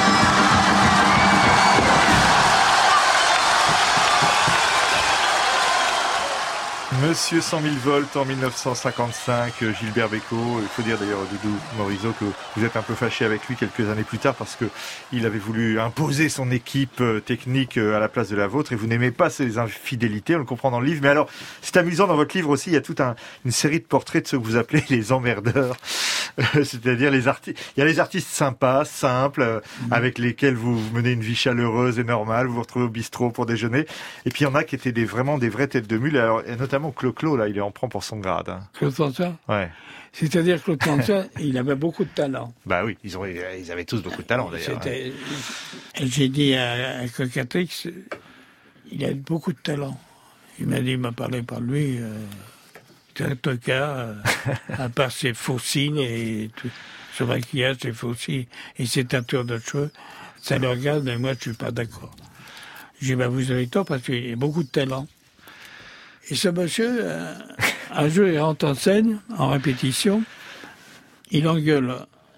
Monsieur cent mille volts en mille neuf cent cinquante-cinq, Gilbert Bécaud. Il faut dire d'ailleurs, Doudou Morizot, que vous êtes un peu fâché avec lui quelques années plus tard parce que il avait voulu imposer son équipe technique à la place de la vôtre et vous n'aimez pas ces infidélités, on le comprend dans le livre. Mais alors, c'est amusant, dans votre livre aussi, il y a toute un, une série de portraits de ceux que vous appelez les emmerdeurs. C'est-à-dire les artistes, il y a les artistes sympas, simples, mmh. avec lesquels vous menez une vie chaleureuse et normale, vous vous retrouvez au bistrot pour déjeuner. Et puis il y en a qui étaient des, vraiment des vraies têtes de mule, alors, et notamment Clo-Clo, là, il en prend pour son grade. Hein. Claude François ? Ouais. C'est-à-dire que Claude François, il avait beaucoup de talent. Bah oui, ils, ont, ils avaient tous beaucoup de talent d'ailleurs. C'était, hein. J'ai dit à, à Cocatrix, il a beaucoup de talent. Il m'a dit, il m'a parlé par lui, euh, c'est un tocard, euh, à part ses faux cils et tout, son maquillage, ses faux cils et ses teintures de cheveux, ça le regarde, mais moi je suis pas d'accord. J'ai dit, bah vous avez tort parce qu'il a beaucoup de talent. Et ce monsieur, euh, un jour, il rentre en scène, en répétition, il engueule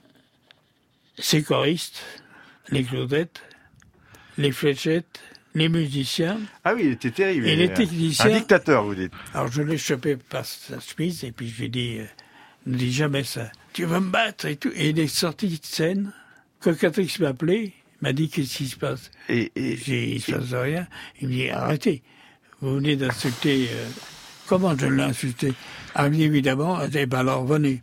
ses choristes, les Claudettes, les fléchettes, les musiciens. Ah oui, il était terrible. Et les techniciens. Un dictateur, vous dites. Alors je l'ai chopé par sa chemise et puis je lui ai dit, euh, ne dis jamais ça. Tu vas me battre et tout. Et il est sorti de scène. Cocatrix m'a appelé, m'a dit qu'est-ce qui se passe. Et, et j'ai dit, il se passe rien. Il me dit, arrêtez. Vous venez d'insulter. Euh, comment je l'ai insulté? Ah, évidemment, et ben alors venez.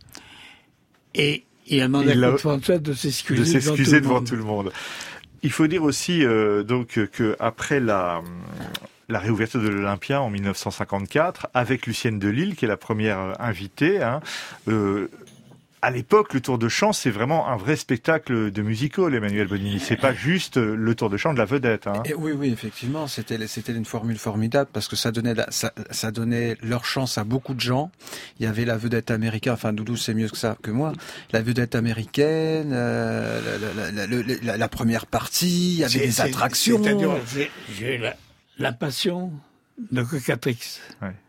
Et il a demandé à Claude François de s'excuser, de s'excuser devant, devant tout le monde. Il faut dire aussi euh, donc que après la la réouverture de l'Olympia en mille neuf cent cinquante-quatre, avec Lucienne Delille, qui est la première invitée, hein, euh, à l'époque, le Tour de Chant, c'est vraiment un vrai spectacle de musical, Emmanuel Bonini. C'est pas juste le Tour de Chant de la vedette. Hein. Et oui, oui, effectivement, c'était c'était une formule formidable parce que ça donnait la, ça, ça donnait leur chance à beaucoup de gens. Il y avait la vedette américaine, enfin Doudou c'est mieux que ça que moi. La vedette américaine, euh, la, la, la, la, la, la première partie, il y avait c'est, des c'est, attractions. C'est-à-dire, j'ai, j'ai la, la passion de Cocatrix. Ouais.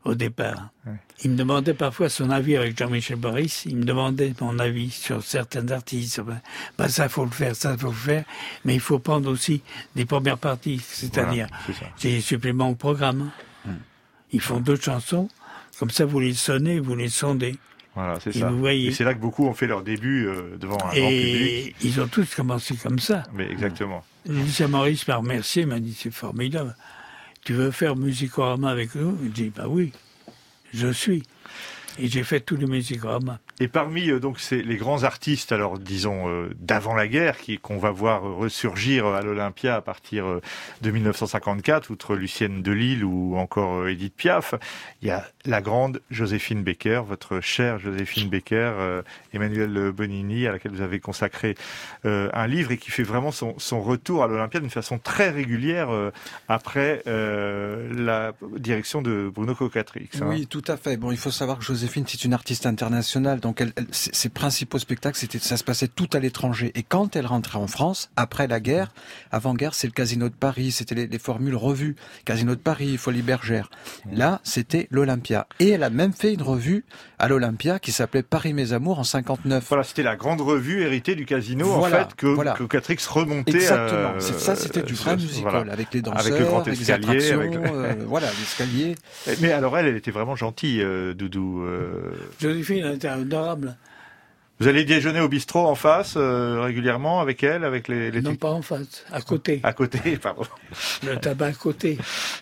au départ. Ouais. Il me demandait parfois son avis avec Jean-Michel Boris. Il me demandait mon avis sur certains artistes. Ben, ça, faut le faire, ça, faut le faire. Mais il faut prendre aussi des premières parties. C'est-à-dire, voilà, c'est des suppléments au programme. Mmh. Ils font deux chansons. Comme ça, vous les sonnez, vous les sondez. Voilà, c'est et ça. Vous voyez. Et c'est là que beaucoup ont fait leur début euh, devant un et grand public. Ils ont tous commencé comme ça. Mais exactement. Lucien Maurice m'a remercié, m'a dit c'est formidable. Tu veux faire Musicorama avec nous? Je dis bah oui, je suis. Et j'ai fait tous les musicoramas. Et parmi euh, donc c'est les grands artistes, alors disons euh, d'avant la guerre, qui qu'on va voir euh, ressurgir à l'Olympia à partir euh, de mille neuf cent cinquante-quatre, outre Lucienne de Lille ou encore euh, Édith Piaf, il y a la grande Joséphine Baker, votre chère Joséphine Baker, euh, Emmanuel Bonini, à laquelle vous avez consacré euh, un livre et qui fait vraiment son, son retour à l'Olympia d'une façon très régulière euh, après euh, la direction de Bruno Cocatrix. Hein. Oui, tout à fait. Bon, il faut savoir que Joséphine, c'est une artiste internationale. Donc, elle, elle, ses principaux spectacles, c'était, ça se passait tout à l'étranger. Et quand elle rentrait en France, après la guerre, avant-guerre, c'est le Casino de Paris, c'était les, les formules revues. Casino de Paris, Folies Bergère. Là, c'était l'Olympia. Et elle a même fait une revue à l'Olympia qui s'appelait Paris Mes Amours en cinquante-neuf. Voilà, c'était la grande revue héritée du Casino, voilà, en fait, que, voilà. que Cocatrix remontait. Exactement. Euh, c'est, ça, c'était du vrai euh, musical, voilà. Avec les danseurs, avec le grand avec escalier, les attractions, avec le... euh, voilà, l'escalier. Mais alors, elle, elle était vraiment gentille, euh, Doudou. Euh... Joséphine, elle était adorable. Vous allez déjeuner au bistrot en face euh, régulièrement avec elle, avec les, les... Non, pas en face, à côté. À côté, pardon. Le tabac à côté.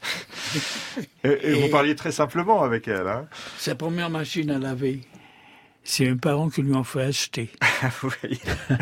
et, et, et vous parliez très simplement avec elle, hein? Sa première machine à laver, c'est mes parents qui lui ont fait acheter. Oui.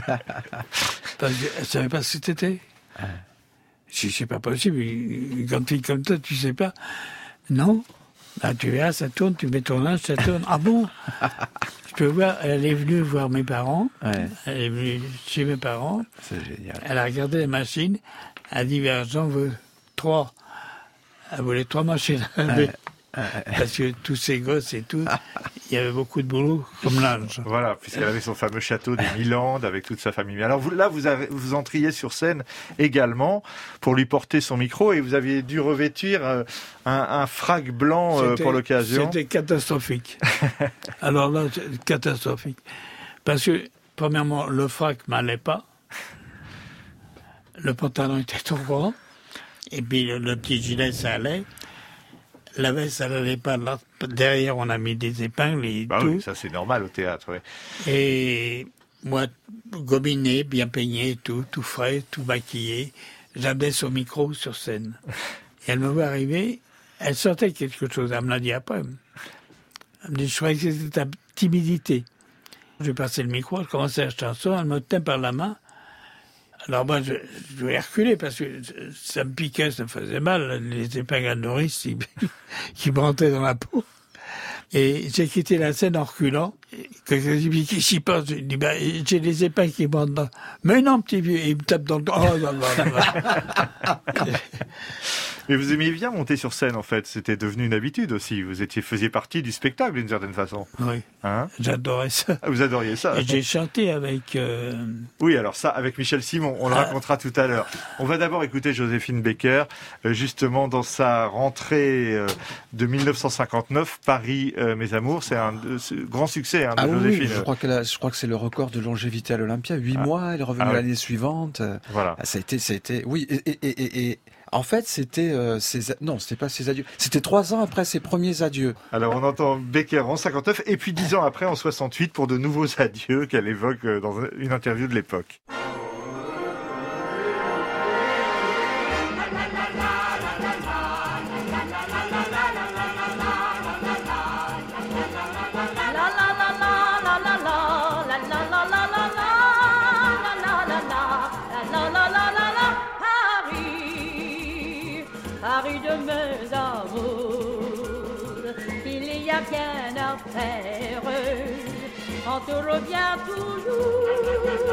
Parce qu'elle ne savait pas ce que c'était. Ah. Si c'est pas possible, une grande fille comme toi, tu sais pas. Non. Là, tu verras, ça tourne, tu mets ton linge, ça tourne. Ah bon? Je peux voir, elle est venue voir mes parents. Ouais. Elle est venue chez mes parents. C'est génial. Elle a regardé la machine. Elle a dit, ben, j'en veux trois. Elle voulait trois machines à laver. Ouais. Parce que tous ces gosses et tout, il y avait beaucoup de boulot comme linge. Voilà, puisqu'elle avait son fameux château des Milandes avec toute sa famille. Alors vous, là, vous, avez, vous entriez sur scène également pour lui porter son micro et vous aviez dû revêtir un, un frac blanc euh, pour l'occasion. C'était catastrophique. Alors là, c'est catastrophique. Parce que, premièrement, le frac m'allait pas. Le pantalon était trop grand. Et puis le, le petit gilet, ça allait. La veste, ça n'allait pas. Là, derrière, on a mis des épingles et bah tout. Oui, ça c'est normal au théâtre, oui. Et moi, gominé, bien peigné, tout, tout frais, tout maquillé. J'amenais son micro sur scène. Et elle me voit arriver, elle sentait quelque chose. Elle me l'a dit après. Elle me dit, je croyais que c'était ta timidité. J'ai passé le micro, elle commençait la chanson, elle me tenait par la main. Alors moi, je, je devais reculer parce que ça me piquait, ça me faisait mal, les épingles à nourrice qui, qui me rentraient dans la peau. Et j'ai quitté la scène en reculant. Quelqu'un dit, mais qu'est-ce qu'il pense? Je dis, ben, j'ai les épingles qui me rentrent dans... Mais non, petit vieux, et il me tape dans le... Oh, non, non, non. Mais vous aimiez bien monter sur scène, en fait. C'était devenu une habitude aussi. Vous étiez, faisiez partie du spectacle, d'une certaine façon. Oui. Hein? J'adorais ça. Ah, vous adoriez ça. Et j'ai chanté avec... Euh... Oui, alors ça, avec Michel Simon. On le ah. racontera tout à l'heure. On va d'abord écouter Joséphine Baker, euh, justement, dans sa rentrée euh, de mille neuf cent cinquanteneuf, Paris, euh, Mes Amours. C'est un euh, grand succès, hein, de ah, Joséphine. Oui, je crois, qu'elle a, je crois que c'est le record de longévité à l'Olympia. Huit ah. mois, elle est revenue ah, l'année oui. suivante. Voilà. Ça a été... Ça a été oui, et... et, et, et... En fait, c'était euh, ses... non, c'était pas ses adieux. C'était trois ans après ses premiers adieux. Alors, on entend Baker en cinquante-neuf et puis dix ans après, en soixante-huit, pour de nouveaux adieux qu'elle évoque dans une interview de l'époque. Paris de mes amours, il y a bien à faire, quand tu reviens toujours.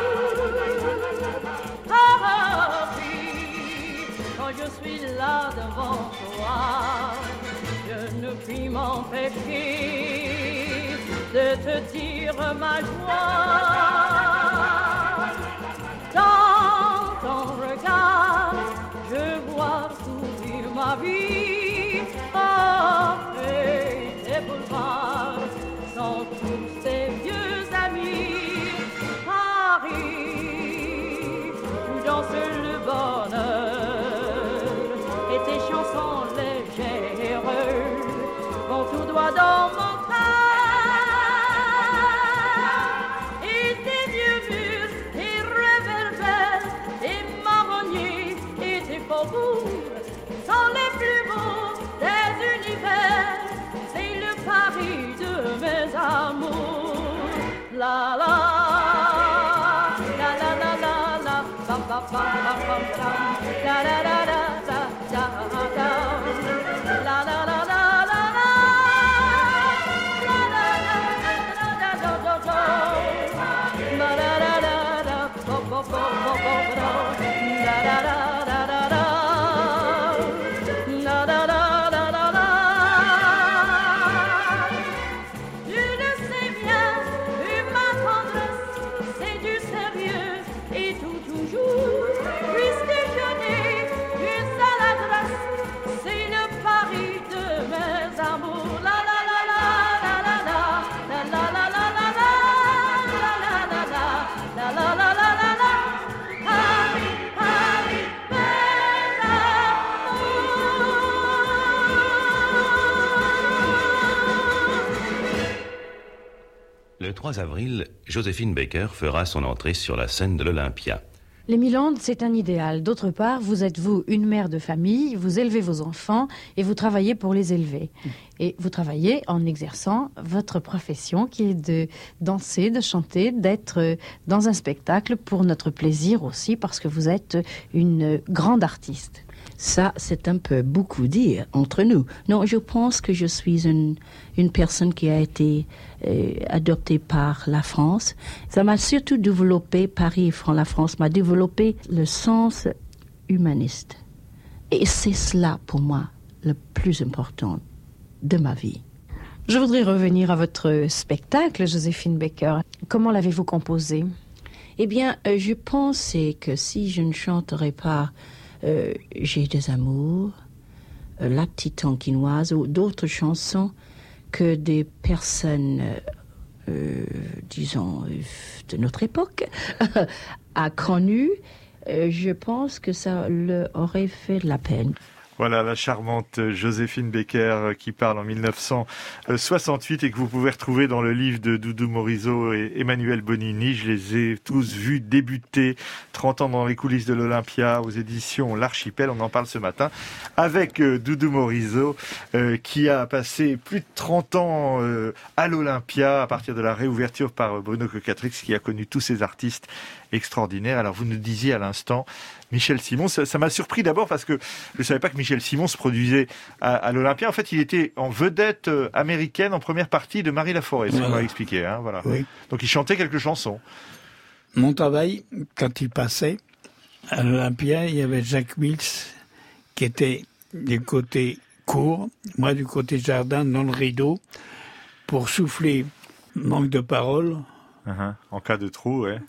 Paris, quand je suis là devant toi, je ne puis m'empêcher de te dire ma joie. Dans ton regard, je vois sourire ma vie. Oh, hey. Le trois avril, Joséphine Baker fera son entrée sur la scène de l'Olympia. Les Milandes, c'est un idéal. D'autre part, vous êtes, vous, une mère de famille, vous élevez vos enfants et vous travaillez pour les élever. Et vous travaillez en exerçant votre profession qui est de danser, de chanter, d'être dans un spectacle pour notre plaisir aussi, parce que vous êtes une grande artiste. Ça, c'est un peu beaucoup dire entre nous. Non, je pense que je suis une, une personne qui a été euh, adoptée par la France. Ça m'a surtout développé, Paris, la France m'a développé le sens humaniste. Et c'est cela, pour moi, le plus important de ma vie. Je voudrais revenir à votre spectacle, Joséphine Baker. Comment l'avez-vous composé? Eh bien, euh, je pensais que si je ne chanterais pas Euh, J'ai des amours, euh, La petite Tonkinoise ou d'autres chansons que des personnes, euh, disons, de notre époque a connues, euh, je pense que ça leur aurait fait de la peine. Voilà la charmante Joséphine Baker qui parle en mille neuf cent soixante-huit et que vous pouvez retrouver dans le livre de Doudou Morizot et Emmanuel Bonini. Je les ai tous vus débuter trente ans dans les coulisses de l'Olympia aux éditions L'Archipel. On en parle ce matin avec Doudou Morizot euh, qui a passé plus de trente ans euh, à l'Olympia à partir de la réouverture par Bruno Cocatrix qui a connu tous ces artistes extraordinaires. Alors vous nous disiez à l'instant Michel Simon, ça, ça m'a surpris d'abord parce que je ne savais pas que Michel Simon se produisait à, à l'Olympia. En fait, il était en vedette américaine en première partie de Marie Laforêt, c'est ce qu'on m'a expliqué. Hein, voilà. Oui. Donc il chantait quelques chansons. Mon travail, quand il passait à l'Olympia, il y avait Jacques Mills qui était du côté cour, moi du côté jardin, dans le rideau, pour souffler manque de parole. Uh-huh. En cas de trou, ouais.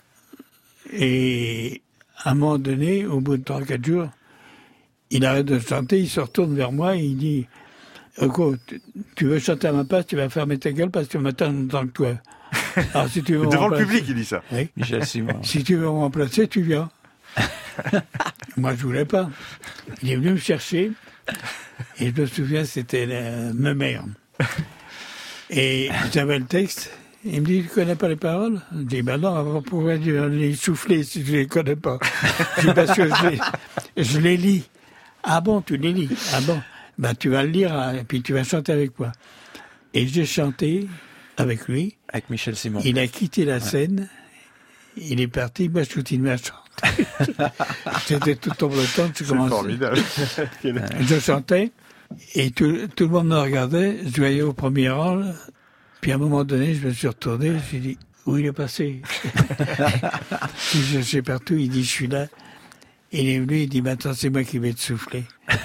Et à un moment donné, au bout de trois quatre jours, il arrête de chanter, il se retourne vers moi et il dit « Écoute, tu veux chanter à ma place, tu vas fermer ta gueule parce que tu m'attends en tant que toi. » Alors, si tu veux devant le public, il dit ça. Oui. Michel Simon. Si tu veux me remplacer, tu viens. Moi, je voulais pas. Il est venu me chercher et je me souviens, c'était la, ma mère. Et j'avais le texte. Il me dit, tu connais pas les paroles? Je dis, ben non, on pourrait les souffler si je les connais pas. Je dis, parce que je les, je les lis. Ah bon, tu les lis? Ah bon? Ben, tu vas le lire, hein, et puis tu vas chanter avec moi. Et j'ai chanté avec lui. Avec Michel Simon. Il a quitté la scène. Ouais. Il est parti, moi je continuais à chanter. C'était tout en breton, je commençais. C'est formidable. Je chantais, et tout, tout le monde me regardait, je voyais au premier rang. Puis à un moment donné, je me suis retourné, je me suis dit, où il est passé? Puis je sais partout, il dit, je suis là. Il est venu, il dit, maintenant c'est moi qui vais te souffler.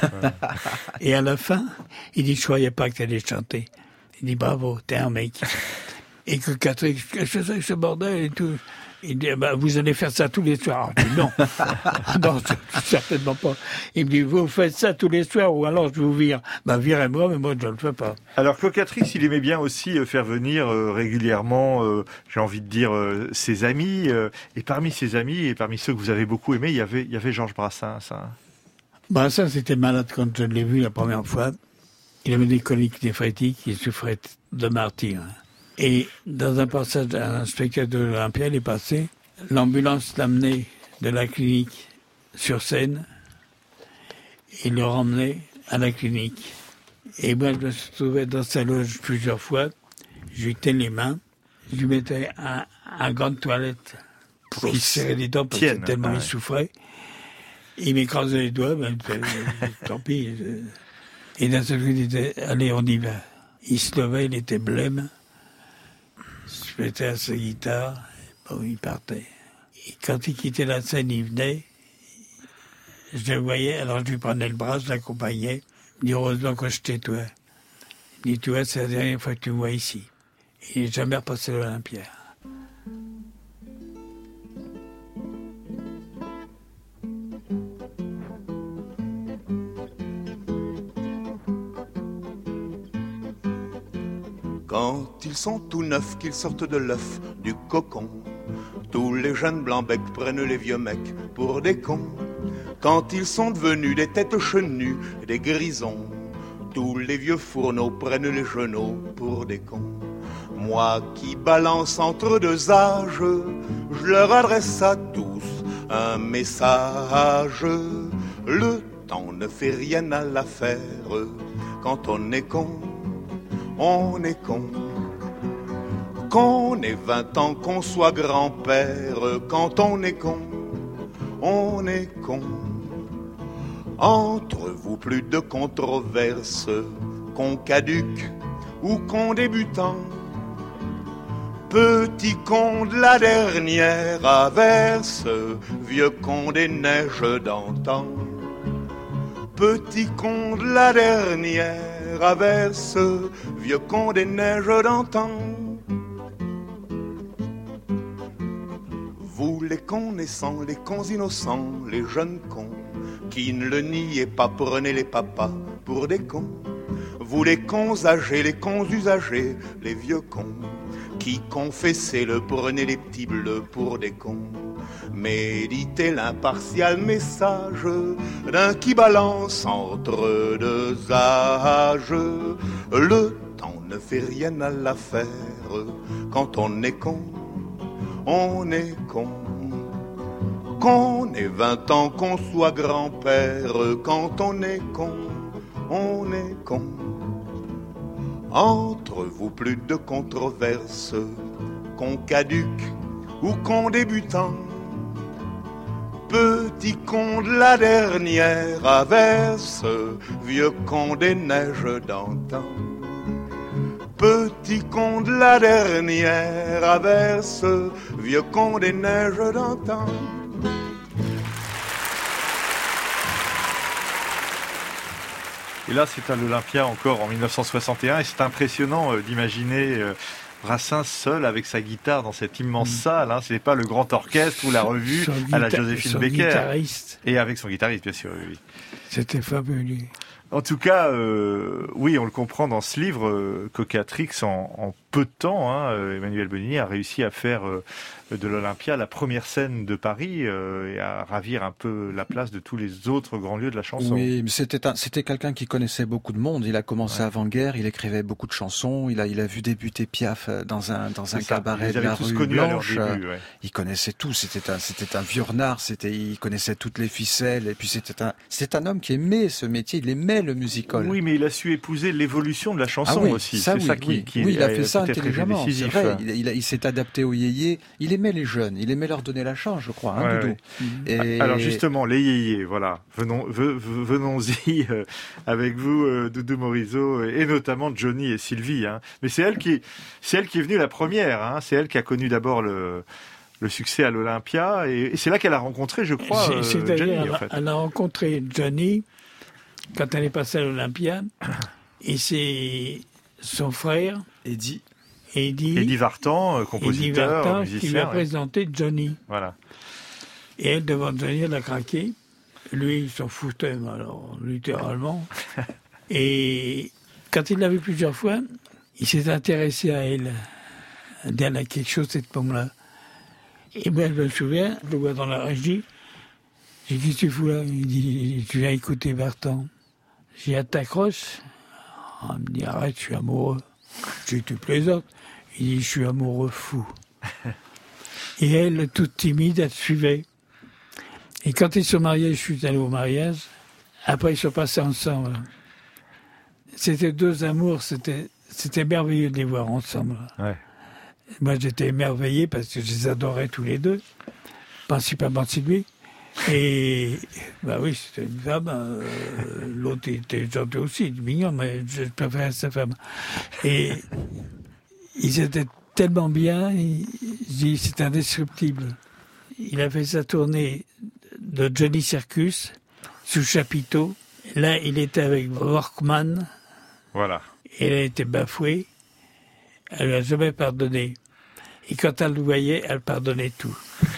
Et à la fin, il dit, je croyais pas que tu allais chanter. Il dit, bravo, t'es un mec. Et que Catherine, qu'est-ce que c'est que ce bordel et tout? Il dit, bah, vous allez faire ça tous les soirs. Je dis, non. Non, certainement pas. Il me dit, vous faites ça tous les soirs ou alors je vous vire. Bah, virez-moi, mais moi, je ne le fais pas. Alors, Cocatrix, il aimait bien aussi faire venir euh, régulièrement, euh, j'ai envie de dire, euh, ses amis. Euh, et parmi ses amis, et parmi ceux que vous avez beaucoup aimés, il y avait, il y avait Georges Brassens. Hein. Brassens était malade quand je l'ai vu la première fois. Il avait des coliques néphrétiques, il souffrait de martyre. Et dans un passage, un spectacle de l'Olympia, il est passé, l'ambulance l'amenait de la clinique sur scène, et le ramenait à la clinique. Et moi, je me suis trouvé dans sa loge plusieurs fois, je lui tenais les mains, je lui mettais un, un gant de toilette pour qu'il se serrait les dents parce que tellement ouais. il souffrait. Il m'écrasait les doigts, ben, tant pis. Et d'un seul coup, il disait, allez, on y va. Il se levait, il était blême. Je mettais à sa guitare, bon, il partait. Et quand il quittait la scène, il venait, je le voyais, alors je lui prenais le bras, je l'accompagnais. Il dit, heureusement que je t'ai, toi. Il dit, tu vois, c'est la dernière fois que tu me vois ici. Il n'est jamais repassé à l'Olympia. Quand ils sont tout neufs, qu'ils sortent de l'œuf, du cocon, tous les jeunes blancs-becs prennent les vieux mecs pour des cons. Quand ils sont devenus des têtes chenues, des grisons, tous les vieux fourneaux prennent les genoux pour des cons. Moi qui balance entre deux âges, je leur adresse à tous un message. Le temps ne fait rien à l'affaire. Quand on est con, on est con. Qu'on ait vingt ans, qu'on soit grand-père. Quand on est con, on est con. Entre vous plus de controverses, qu'on caduque ou qu'on débutant. Petit con de la dernière averse, vieux con des neiges d'antan. Petit con de la dernière averse, vieux con des neiges d'antan. Vous les cons naissants, les cons innocents, les jeunes cons, qui ne le niez pas, prenez les papas pour des cons. Vous les cons âgés, les cons usagés, les vieux cons, qui confessez le, prenez les petits bleus pour des cons. Méditez l'impartial message d'un qui balance entre deux âges. Le temps ne fait rien à l'affaire. Quand on est con, on est con. Qu'on ait vingt ans, qu'on soit grand-père. Quand on est con, on est con. Entre vous plus de controverses, qu'on caduque ou qu'on débutant. Petit con de la dernière averse, vieux con des neiges d'antan. Petit con de la dernière averse, vieux con des neiges d'antan. Et là, c'est à l'Olympia encore en mille neuf cent soixante et un, et c'est impressionnant euh, d'imaginer euh, Brassens seul avec sa guitare dans cette immense mmh. salle. Hein. Ce n'est pas le grand orchestre ou la revue son à la guita- Joséphine Baker. Guitariste. Et avec son guitariste, bien sûr. Oui. C'était fabuleux. En tout cas, euh, oui, on le comprend dans ce livre, euh, Cocatrix, en, en peu de temps, hein, Emmanuel Bonini a réussi à faire euh, de l'Olympia la première scène de Paris euh, et à ravir un peu la place de tous les autres grands lieux de la chanson. Oui, mais c'était un, c'était quelqu'un qui connaissait beaucoup de monde. Il a commencé ouais. avant-guerre, il écrivait beaucoup de chansons, il a, il a vu débuter Piaf dans un, dans un cabaret de la rue Blanche. Début, ouais. Il connaissait tout. C'était un, c'était un vieux renard. C'était, il connaissait toutes les ficelles. Et puis c'était un, c'était un homme qui aimait ce métier. Il aimait le musical. Oui, mais il a su épouser l'évolution de la chanson ah oui, aussi. Ça, c'est oui, ça qui, oui. qui oui, il a est, fait ça intelligemment. Décisif. C'est vrai. Il, il, il s'est adapté aux yéyés. Il aimait les jeunes. Il aimait leur donner la chance, je crois, hein, ouais, Doudou. Ouais. Et... Alors justement, les yéyés, voilà. Venons, venons-y euh, avec vous, euh, Doudou Morizot, et notamment Johnny et Sylvie. Hein. Mais c'est elle qui, c'est elle qui est venue la première. Hein. C'est elle qui a connu d'abord le. le succès à l'Olympia, et, et c'est là qu'elle a rencontré, je crois, euh, Johnny, elle, en fait. Elle a rencontré Johnny quand elle est passée à l'Olympia, et c'est son frère, Eddie, Eddie, Eddie Vartan, compositeur, Eddie Vartan, musicien, qui lui a ouais. présenté Johnny. Voilà. Et elle, devant Johnny, elle a craqué. Lui, il s'en foutait, alors, littéralement. Et quand il l'a vu plusieurs fois, il s'est intéressé à elle. Elle a quelque chose, cette pomme-là. Et bien, je me souviens, je le vois dans la régie. J'ai dit, qu'est-ce que tu fous là? Il dit, tu viens écouter Vartan. J'ai dit, t'accroches? Il me dit, arrête, je suis amoureux. J'ai dit, tu plaisantes? Il dit, je suis amoureux fou. Et elle, toute timide, elle suivait. Et quand ils sont mariés, je suis allé au mariage. Après, ils sont passés ensemble. C'était deux amours, c'était, c'était merveilleux de les voir ensemble. Ouais. Moi, j'étais émerveillé parce que je les adorais tous les deux, principalement Sylvie. Et, bah oui, c'était une femme. Euh, l'autre était gentil aussi, mignon, mais je préférais sa femme. Et ils étaient tellement bien, il, il, c'est indescriptible. Il a fait sa tournée de Johnny Circus sous chapiteau. Là, il était avec Workman. Voilà. Et elle a été bafouée. Elle lui a jamais pardonné. Et quand elle le voyait, elle pardonnait tout.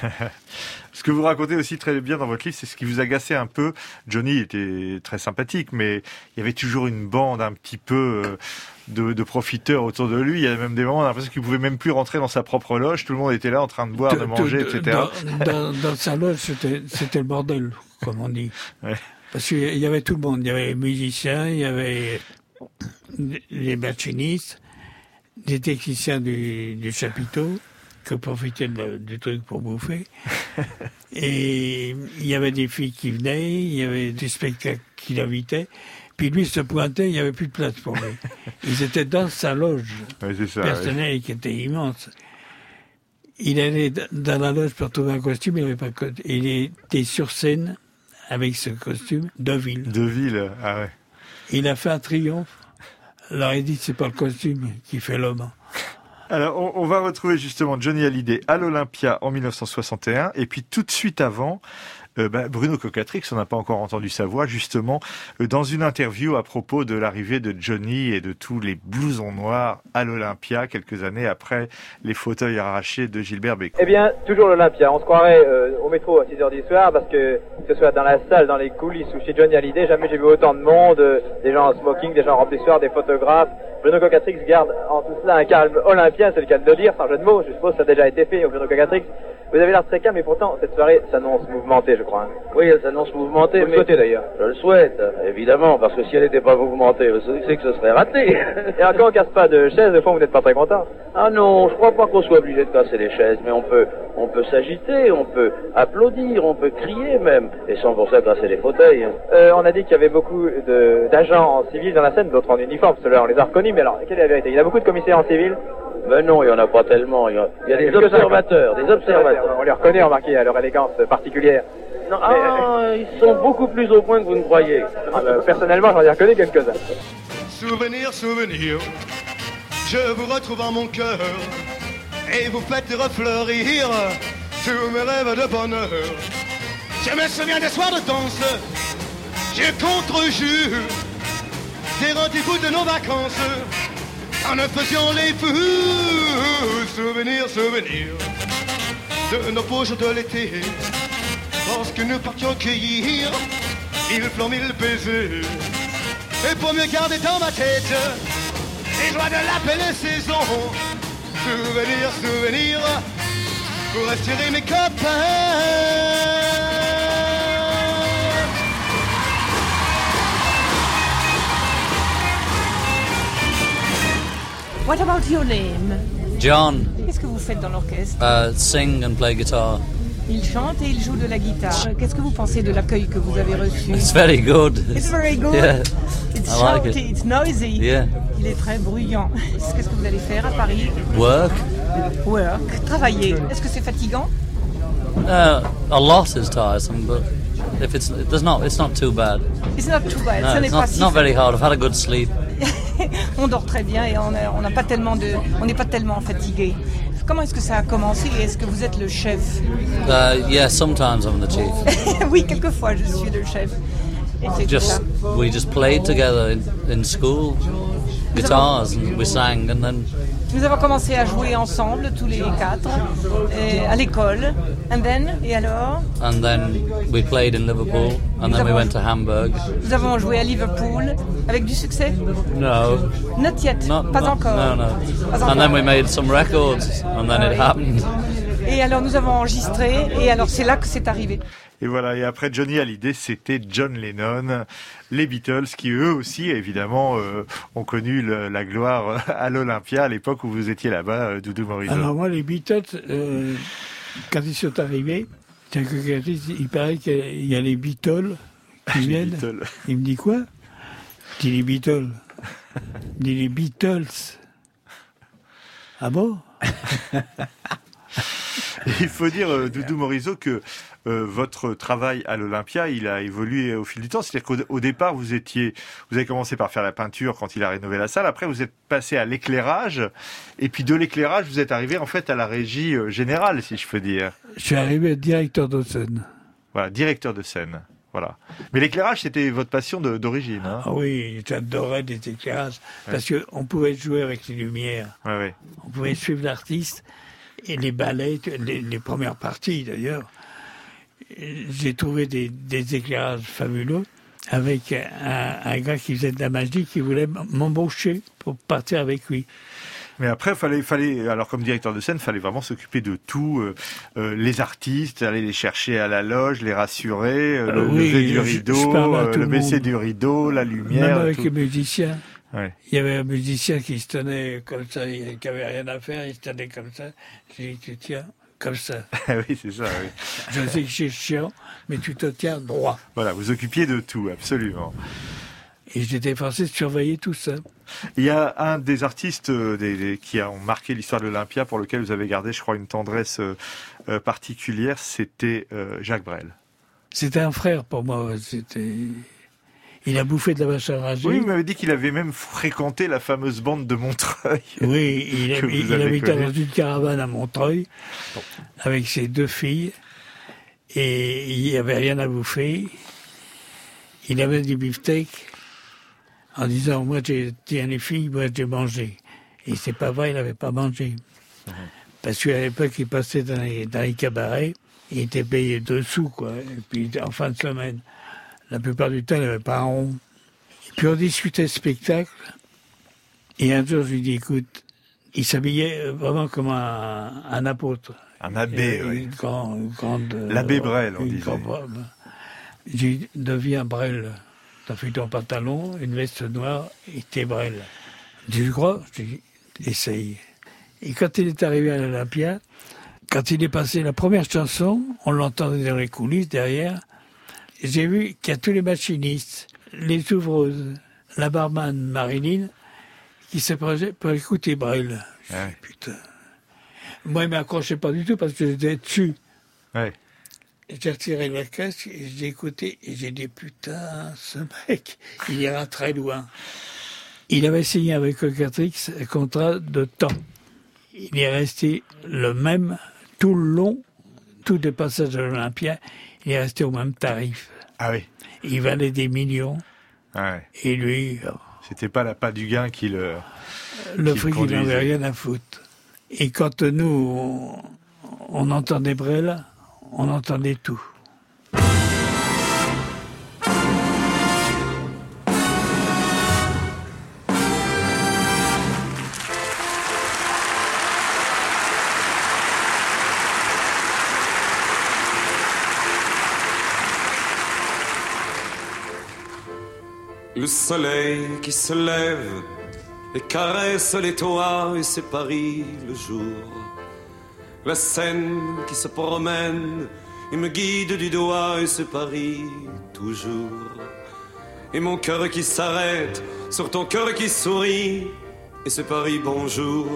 Ce que vous racontez aussi très bien dans votre livre, c'est ce qui vous agaçait un peu. Johnny était très sympathique, mais il y avait toujours une bande un petit peu de, de profiteurs autour de lui. Il y avait même des moments, on a l'impression qu'il pouvait même plus rentrer dans sa propre loge. Tout le monde était là en train de boire, de, de manger, de, et cetera. Dans, dans, dans sa loge, c'était, c'était le bordel, comme on dit. Ouais. Parce qu'il y avait tout le monde. Il y avait les musiciens, il y avait les machinistes. des techniciens du, du chapiteau qui profitaient de, du truc pour bouffer. Et il y avait des filles qui venaient, il y avait des spectacles qui l'invitaient. Puis lui se pointait, il n'y avait plus de place pour lui. Ils étaient dans sa loge ouais, c'est ça, personnelle ouais. qui était immense. Il allait dans la loge pour trouver un costume, il n'avait pas de costume. Il était sur scène avec ce costume de ville. De ville, ah ouais. Il a fait un triomphe. Alors il dit c'est pas le costume qui fait l'homme. Alors on, on va retrouver justement Johnny Hallyday à l'Olympia en dix-neuf cent soixante et un, et puis tout de suite avant, euh, bah, Bruno Coquatrix, on n'a pas encore entendu sa voix, justement, euh, dans une interview à propos de l'arrivée de Johnny et de tous les blousons noirs à l'Olympia, quelques années après les fauteuils arrachés de Gilbert Bécaud. Eh bien, toujours l'Olympia. On se croirait euh, au métro à six heures du soir, parce que, que ce soit dans la salle, dans les coulisses ou chez Johnny Hallyday, jamais j'ai vu autant de monde, euh, des gens en smoking, des gens en robe de soir, des photographes. Bruno Coquatrix garde en tout cela un calme olympien, c'est le cas de le dire, sans jeu de mots. Je suppose que ça a déjà été fait au Bruno Coquatrix. Vous avez l'air très calme, mais pourtant, cette soirée s'annonce mouvementée, je crois. Hein. Oui, elle s'annonce mouvementée. Vous mais le souhaitez d'ailleurs. Je le souhaite, évidemment, parce que si elle n'était pas mouvementée, vous savez que ce serait raté. Et encore, on casse pas de chaise, au fond, vous n'êtes pas très content. Ah non, je crois pas qu'on soit obligé de casser les chaises, mais on peut, on peut s'agiter, on peut applaudir, on peut crier même, et sans pour ça casser les fauteuils. Euh, on a dit qu'il y avait beaucoup de, d'agents en civil dans la scène, d'autres en uniforme, ceux-là, on les a reconnus, mais alors, quelle est la vérité? Il y a beaucoup de commissaires en civil? Ben non, il n'y en a pas tellement. Il y a, il y a des observateurs, des observateurs. On les reconnaît, remarquez, à leur élégance particulière. Non, ah, ils sont beaucoup plus au point que vous ne croyez. Ah, ben, personnellement, j'en ai reconnu quelques-uns. Souvenir, souvenir, je vous retrouve en mon cœur et vous faites refleurir tous mes rêves de bonheur. Je me souviens des soirs de danse, je contre-jure des rendez-vous de nos vacances. En ne faisions les fous, souvenirs, souvenirs de nos beaux jours de l'été, lorsque nous partions cueillir mille fleurs, mille baisers. Et pour mieux garder dans ma tête les joies de la belle saison, souvenirs, souvenirs, pour attirer mes copains. What about your name? John. Qu'est-ce que vous faites dans l'orchestre? Uh, sing and play guitar. Il chante et il joue de la guitare. Qu'est-ce que vous pensez de l'accueil que vous avez reçu? It's very good. It's very good. Yeah. It's I like shouty, it. it's noisy. Yeah. Il est très bruyant. Qu'est-ce que vous allez faire à Paris? Work. Work. Travailler. Est-ce que c'est fatigant? Uh, a lot is tiresome, but if it's there's not, it's not too bad. It's not too bad. No, Ce n'est it's pas not, si not very hard. I've had a good sleep. On dort très bien et on n'a on n'a pas tellement de, on n'est pas tellement fatigué. Comment est-ce que ça a commencé et est-ce que vous êtes le chef? Uh, yeah, sometimes I'm the chief. Oui, quelquefois je suis le chef. Et c'est Just ça. we just played together in, in school, guitars, and we sang, and then Nous avons commencé à jouer ensemble, tous les quatre, et à l'école. And then, et alors? and then we played in Liverpool, and then we went to Hamburg. Nous avons joué à Liverpool avec du succès? No, Not yet, not, pas not- encore. No, no. Pas And encore. then we made some records, and then Ah it oui. happened. Et alors nous avons enregistré, et alors c'est là que c'est arrivé. Et voilà, et après Johnny Hallyday, c'était John Lennon, les Beatles, qui eux aussi, évidemment, euh, ont connu le- la gloire à l'Olympia à l'époque où vous étiez là-bas, euh, Doudou Morizot. Alors moi, les Beatles, euh, quand ils sont arrivés, tiens, que- que- il paraît qu'il y a les Beatles qui Les viennent. Beatles. Il me dit quoi? Je dis les Beatles. Il dit les Beatles. Ah bon? Il faut dire, euh, Doudou Morizot, que euh, votre travail à l'Olympia, il a évolué au fil du temps. C'est-à-dire qu'au au départ, vous étiez, vous avez commencé par faire la peinture quand il a rénové la salle. Après, vous êtes passé à l'éclairage. Et puis de l'éclairage, vous êtes arrivé en fait à la régie euh, générale, si je peux dire. Je suis arrivé directeur de scène. Voilà, directeur de scène. Voilà. Mais l'éclairage, c'était votre passion de- d'origine. Hein. Ah oui, j'adorais les éclairages. Ouais. Parce qu'on pouvait jouer avec les lumières. Ouais, ouais. On pouvait suivre l'artiste et les ballets, les, les premières parties d'ailleurs. J'ai trouvé des, des éclairages fabuleux avec un, un gars qui faisait de la magie qui voulait m'embaucher pour partir avec lui. Mais après, fallait, fallait, alors comme directeur de scène, fallait vraiment s'occuper de tout, euh, euh, les artistes, aller les chercher à la loge, les rassurer, euh, le Euh, oui, lever du je- rideau, je parle à euh, tout le le baisser monde. du rideau, la Même lumière. avec tout. les musiciens. Ouais. Il y avait un musicien qui se tenait comme ça, qui avait rien à faire, il se tenait comme ça. J'ai dit, tu tiens comme ça. Oui, c'est ça, oui. Je sais que c'est chiant, mais tu te tiens droit. Voilà, vous occupiez de tout, absolument. Et j'étais forcé de surveiller tout ça. Il y a un des artistes euh, des, des, qui ont marqué l'histoire de l'Olympia, pour lequel vous avez gardé, je crois, une tendresse euh, euh, particulière, c'était euh, Jacques Brel. C'était un frère pour moi. C'était... Il a bouffé de la vache à rager. Oui, vous m'avez dit qu'il avait même fréquenté la fameuse bande de Montreuil. Oui, il, il, il habitait dans une caravane à Montreuil, bon, avec ses deux filles, et il n'y avait rien à bouffer. Il avait du beefsteak, en disant, moi, j'ai, tiens les filles, moi, j'ai mangé. Et c'est pas vrai, il n'avait pas mangé. Mmh. Parce qu'à l'époque, il passait dans les, dans les cabarets, il était payé deux sous, quoi. Et puis, en fin de semaine, la plupart du temps, il n'avait pas un rond. Et puis, on discutait spectacle. Et un jour, je lui dis, écoute, il s'habillait vraiment comme un, un apôtre. Un abbé, oui. Une grande, une grande, L'abbé Brel, on disait. Grande, j'ai dit, deviens Brel. T'as fait ton pantalon, une veste noire, et t'es Brel. Je dis, crois? Je dis, essaye. Et quand il est arrivé à l'Olympia, quand il est passé la première chanson, on l'entendait dans les coulisses derrière, j'ai vu qu'il y a tous les machinistes, les ouvreuses, la barman Marilyn, qui se prenaient pour écouter Brel. Ouais. Putain. Moi, il ne m'accrochait pas du tout parce que j'étais dessus. Ouais. J'ai retiré le casque et j'ai écouté et j'ai dit, putain, ce mec, il ira très loin. Il avait signé avec Cocatrix un contrat de temps. Il est resté le même tout le long, tous les passages de l'Olympia, il est resté au même tarif. Ah oui. Il valait des millions. Ouais. Et lui... C'était pas la pas du gain qui le... Le fric, il n'avait rien à foutre. Et quand nous, on, on entendait Brel, on entendait tout. Le soleil qui se lève et caresse les toits et c'est Paris le jour. La Seine qui se promène et me guide du doigt et c'est Paris toujours. Et mon cœur qui s'arrête sur ton cœur qui sourit et c'est Paris bonjour.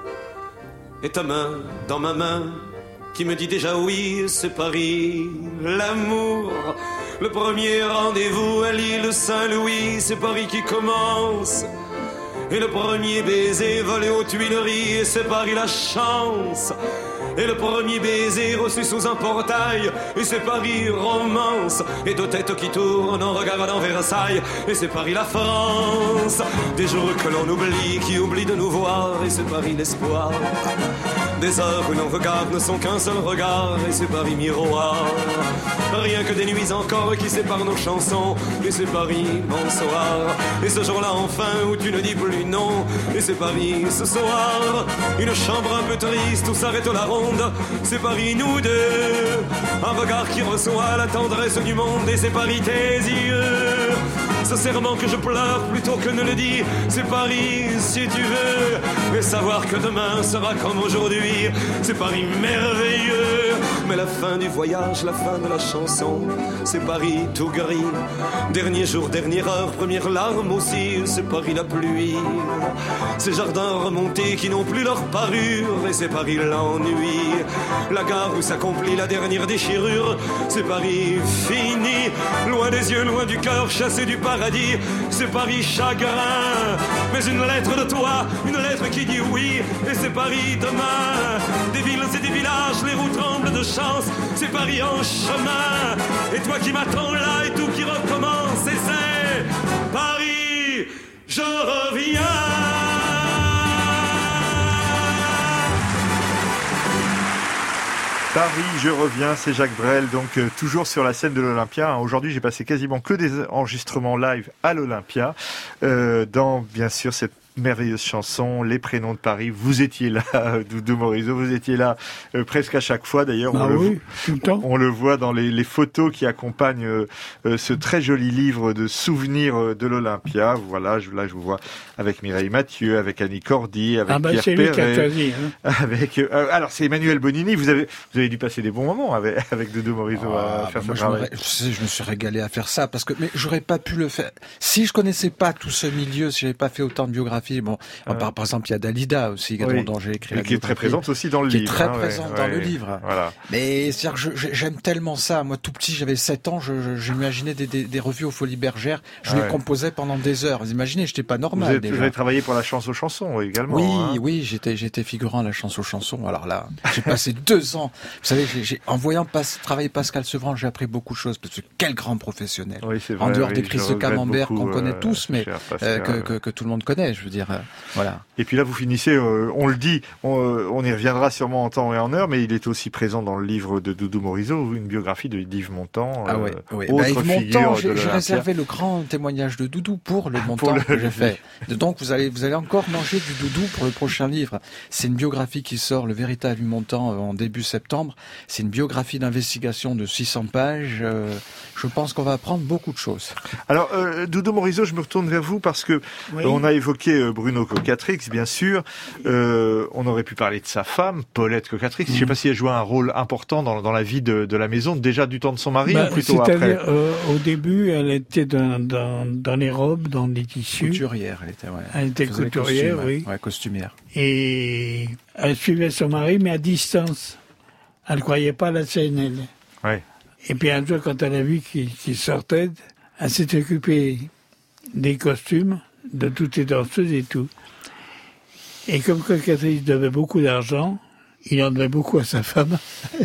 Et ta main dans ma main qui me dit déjà oui, c'est Paris l'amour. Le premier rendez-vous à l'île Saint-Louis, c'est Paris qui commence. Et le premier baiser volé aux Tuileries, et c'est Paris la chance. Et le premier baiser reçu sous un portail, et c'est Paris romance. Et deux têtes qui tournent en regardant Versailles, et c'est Paris la France. Des jours que l'on oublie, qui oublient de nous voir, et c'est Paris l'espoir. Des heures où nos regards ne sont qu'un seul regard, et c'est Paris miroir. Rien que des nuits encore qui séparent nos chansons, et c'est Paris bonsoir. Et ce jour-là enfin où tu ne dis plus non, et c'est Paris ce soir. Une chambre un peu triste où s'arrête la ronde, c'est Paris nous deux. Un regard qui reçoit la tendresse du monde, et c'est Paris tes yeux. Ce serment que je pleure plutôt que ne le dis, c'est Paris si tu veux. Et savoir que demain sera comme aujourd'hui, c'est Paris merveilleux. Mais la fin du voyage, la fin de la chanson, c'est Paris tout gris. Dernier jour, dernière heure, première larme aussi, c'est Paris la pluie. Ces jardins remontés qui n'ont plus leur parure, et c'est Paris l'ennui. La gare où s'accomplit la dernière déchirure, c'est Paris fini. Loin des yeux, loin du cœur, chassé du paradis, c'est Paris chagrin. Mais une lettre de toi, une lettre qui dit oui, et c'est Paris demain. Des villes et des villages, les roues tremblent de chance, c'est Paris en chemin. Et toi qui m'attends là, et tout qui recommence, et c'est Paris, je reviens. Paris, je reviens, c'est Jacques Brel, donc euh, toujours sur la scène de l'Olympia. Aujourd'hui, j'ai passé quasiment que des enregistrements live à l'Olympia, euh, dans bien sûr cette merveilleuse chanson, Les Prénoms de Paris. Vous étiez là, Doudou Morizot, vous étiez là euh, presque à chaque fois d'ailleurs. Ah on, oui, le, tout le temps. On le voit dans les, les photos qui accompagnent euh, euh, ce très joli livre de souvenirs de l'Olympia. Voilà, je, là je vous vois avec Mireille Mathieu, avec Annie Cordy, avec ah bah, Pierre c'est lui Perret. qui a choisi. Hein. Avec, euh, alors c'est Emmanuel Bonini, vous avez, vous avez dû passer des bons moments avec, avec Doudou Morizot ah, à faire bah ce moi, travail. Je, me, je, sais, je me suis régalé à faire ça parce que mais j'aurais pas pu le faire si je connaissais pas tout ce milieu, si j'avais pas fait autant de biographies. Bon, ah. par, par exemple, il y a Dalida aussi, oui. dont j'ai écrit et la qui est très présente aussi dans le qui livre. Qui est très hein, présente ouais, dans ouais, le livre. Voilà. Mais c'est-à-dire, je, je, j'aime tellement ça. Moi, tout petit, j'avais sept ans, je, je, j'imaginais des, des, des revues aux Folies Bergères. Je ouais. les composais pendant des heures. Vous imaginez, j'étais pas normal. Vous, êtes, déjà. vous avez travaillé pour la Chance aux chansons également. Oui, hein. oui, j'étais, j'étais figurant à la Chance aux chansons. Alors là, j'ai passé deux ans. Vous savez, j'ai, j'ai, en voyant pas, travailler Pascal Sevran, j'ai appris beaucoup de choses. Parce que quel grand professionnel. Oui, c'est vrai, en dehors oui, des crises de camembert qu'on connaît euh, tous, mais euh, que, que, que tout le monde connaît, je veux dire. Euh, voilà. Et puis là, vous finissez, euh, on le dit, on, euh, on y reviendra sûrement en temps et en heure, mais il est aussi présent dans le livre de Doudou Morizot, une biographie de d'Yves Montand. Ah oui, euh, oui. Autre bah, Yves figure Montand, de j'ai, j'ai réservé le grand témoignage de Doudou pour le Montand pour le... que j'ai fait. Donc vous allez, vous allez encore manger du Doudou pour le prochain livre. C'est une biographie qui sort, le véritable Yves Montand, en début septembre. C'est une biographie d'investigation de six cents pages. Euh, je pense qu'on va apprendre beaucoup de choses. Alors, euh, Doudou Morizot, je me retourne vers vous parce que oui. euh, on a évoqué euh, Bruno Cocatrix, bien sûr. Euh, on aurait pu parler de sa femme, Paulette Cocatrix. Mmh. Je ne sais pas si elle jouait un rôle important dans, dans la vie de, de la maison, déjà du temps de son mari bah, ou plutôt après. Euh, au début, elle était dans, dans, dans les robes, dans les tissus. Couturière, elle était. Ouais. Elle était elle couturière, costumes, oui. Ouais, costumière. Et elle suivait son mari, mais à distance. Elle ne croyait pas à la scène, elle. Ouais. Et puis un jour, quand elle a vu qu'il, qu'il sortait, elle s'est occupée des costumes, de toutes les danseuses et tout. Et comme Cocatrix devait beaucoup d'argent, il en devait beaucoup à sa femme.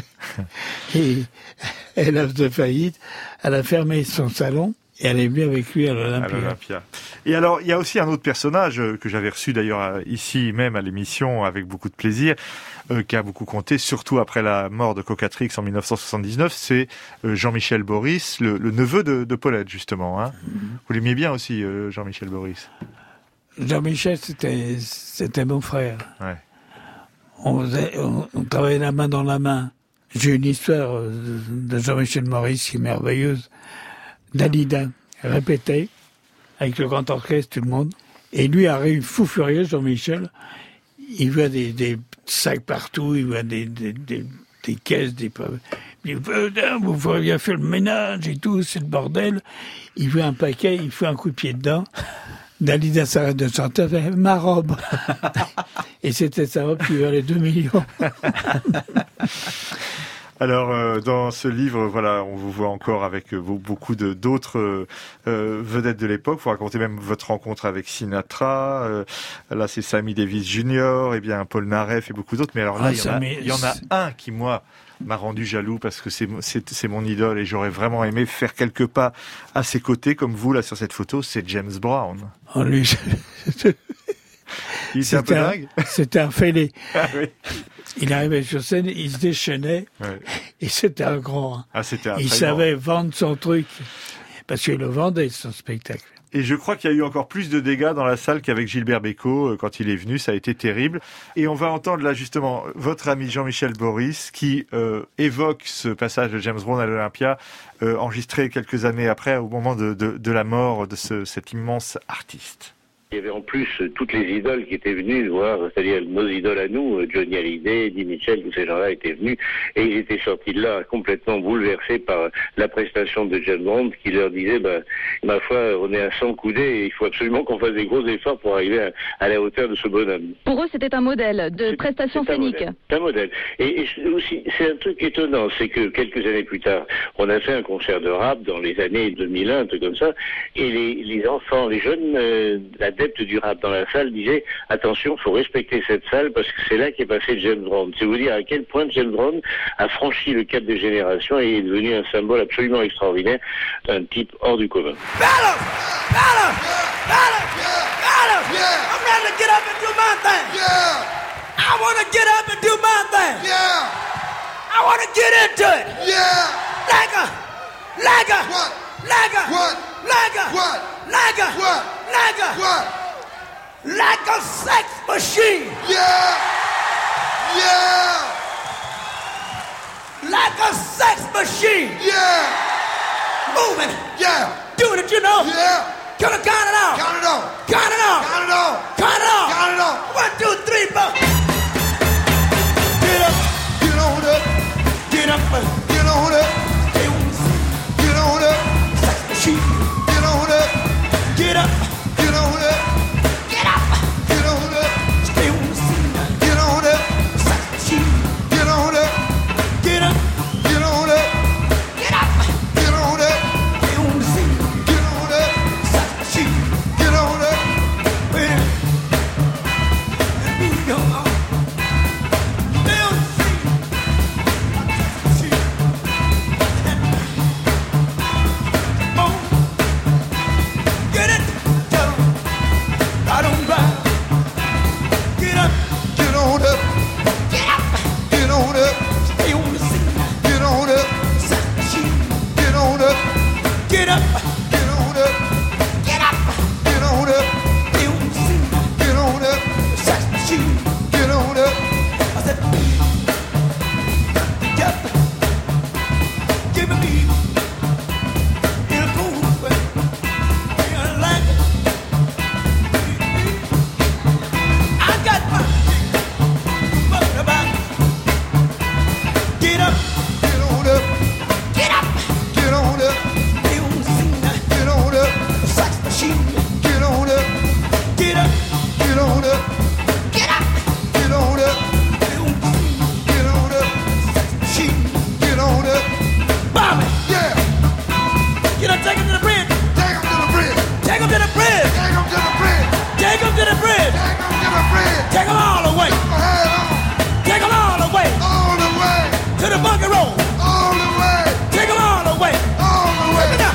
Et elle a fait faillite. Elle a fermé son salon et elle est venue avec lui à l'Olympia. à l'Olympia. Et alors, il y a aussi un autre personnage que j'avais reçu d'ailleurs ici même à l'émission avec beaucoup de plaisir, euh, qui a beaucoup compté, surtout après la mort de Cocatrix en dix-neuf cent soixante-dix-neuf, c'est euh, Jean-Michel Boris, le, le neveu de, de Paulette justement. Hein. Mm-hmm. Vous l'aimiez bien aussi, euh, Jean-Michel Boris? Jean-Michel, c'était, c'était mon frère. Ouais. On, faisait, on, on travaillait la main dans la main. J'ai une histoire de, de Jean-Michel Maurice qui est merveilleuse. Dalida répétait avec le grand orchestre, tout le monde. Et lui arrive fou furieux, Jean-Michel. Il voit des, des sacs partout, il voit des, des, des, des caisses, des... Il dit, vous pourriez bien faire le ménage et tout, c'est le bordel. Il voit un paquet, il fait un coup de pied dedans. Dalida s'arrête de chanter, elle fait ma robe. Et c'était sa robe qui valait deux millions. Alors, euh, dans ce livre, voilà, on vous voit encore avec euh, beaucoup de, d'autres euh, vedettes de l'époque. Vous racontez même votre rencontre avec Sinatra. Euh, là, c'est Sammy Davis Junior, et bien Paul Naref et beaucoup d'autres. Mais alors là, ah, il, y en a, il y en a un qui, moi, m'a rendu jaloux parce que c'est, c'est, c'est mon idole et j'aurais vraiment aimé faire quelques pas à ses côtés, comme vous, là, sur cette photo. C'est James Brown. Oh, lui, il était un peu dingue. C'était un fêlé. Ah, oui. Il arrivait sur scène, il se déchaînait, ouais. Et c'était un grand. Hein. Ah, c'était un il savait grand. Vendre son truc, parce qu'il le vendait, son spectacle. Et je crois qu'il y a eu encore plus de dégâts dans la salle qu'avec Gilbert Bécaud quand il est venu, ça a été terrible. Et on va entendre là justement votre ami Jean-Michel Boris qui euh, évoque ce passage de James Brown à l'Olympia, euh, enregistré quelques années après, au moment de, de, de la mort de ce, cet immense artiste. Il y avait en plus toutes les idoles qui étaient venues voir, c'est-à-dire nos idoles à nous, Johnny Hallyday, Eddie Mitchell, tous ces gens-là étaient venus et ils étaient sortis de là complètement bouleversés par la prestation de James Brown qui leur disait, bah, ma foi, on est à cent coudées et il faut absolument qu'on fasse des gros efforts pour arriver à, à la hauteur de ce bonhomme. Pour eux, c'était un modèle de c'est, prestation c'est scénique. C'est un modèle. Et, et aussi, c'est un truc étonnant, c'est que quelques années plus tard, on a fait un concert de rap dans les années deux mille un, un truc comme ça, et les, les enfants, les jeunes, euh, la adeptes du rap dans la salle disaient attention, faut respecter cette salle parce que c'est là qu'est passé James Brown. C'est vous dire à quel point James Brown a franchi le cap des générations et est devenu un symbole absolument extraordinaire, un type hors du commun. Bella! Bella! Bella! Bella! Yeah! I'm ready to get up and do my thing. Yeah! I want to get up and do my thing. Yeah! I want to get into it. Yeah! Like a, like a, what? Like a, what? Like a, what? Like a, what? Like a, what? like a sex machine. Yeah! Yeah! Like a sex machine. Yeah! Moving. Yeah! Doing it, you know. Yeah! Can I count it out? Count it out! Count it out! Count it out! Count it out! Count it out! One, two, three, four. Get up. Get on up! Get up. Get on up! Stay on the scene. Get on up! Sex machine. Get on up! Get up. Get on up! Get up. Get on up! Stay on the scene. Get on up! Sex machine. Get on up! Get up. Get on up! Get up. Get on up! Stay on the scene. Get on up! Sex machine. Get on up! Wait a minute. And move your arm. Stay on the scene. Sex machine. Come on. Get it. Tell 'em. I don't ride. Get up. Get on up! Get up. Get on up! Stay on the scene. Get on up! Sex machine. Get on up! Get up. Get on up! Get up. Get on up! Stay on the scene. Get on up! Sex machine. Get on up! I said, get up. Give me beat. In a cool way. You like it. I got my but about get up. Get on up! Get up. Get on up! Stay on the scene. Get on up! Sex machine. Get on up! Get up. Get on up! Get up. Get on up! Stay on the scene. Get on up! Sex machine. Get on up! Bobby. Yeah! You know, take him to the bridge. Take 'em to the bridge! Take him to the bridge. Take 'em to the bridge! Take him to the bridge. Take 'em to the bridge! Take him all the way. Put my head on! Take him all the way All the way! to the bunker road. All the way! Take him all the way. All the way! Take it up.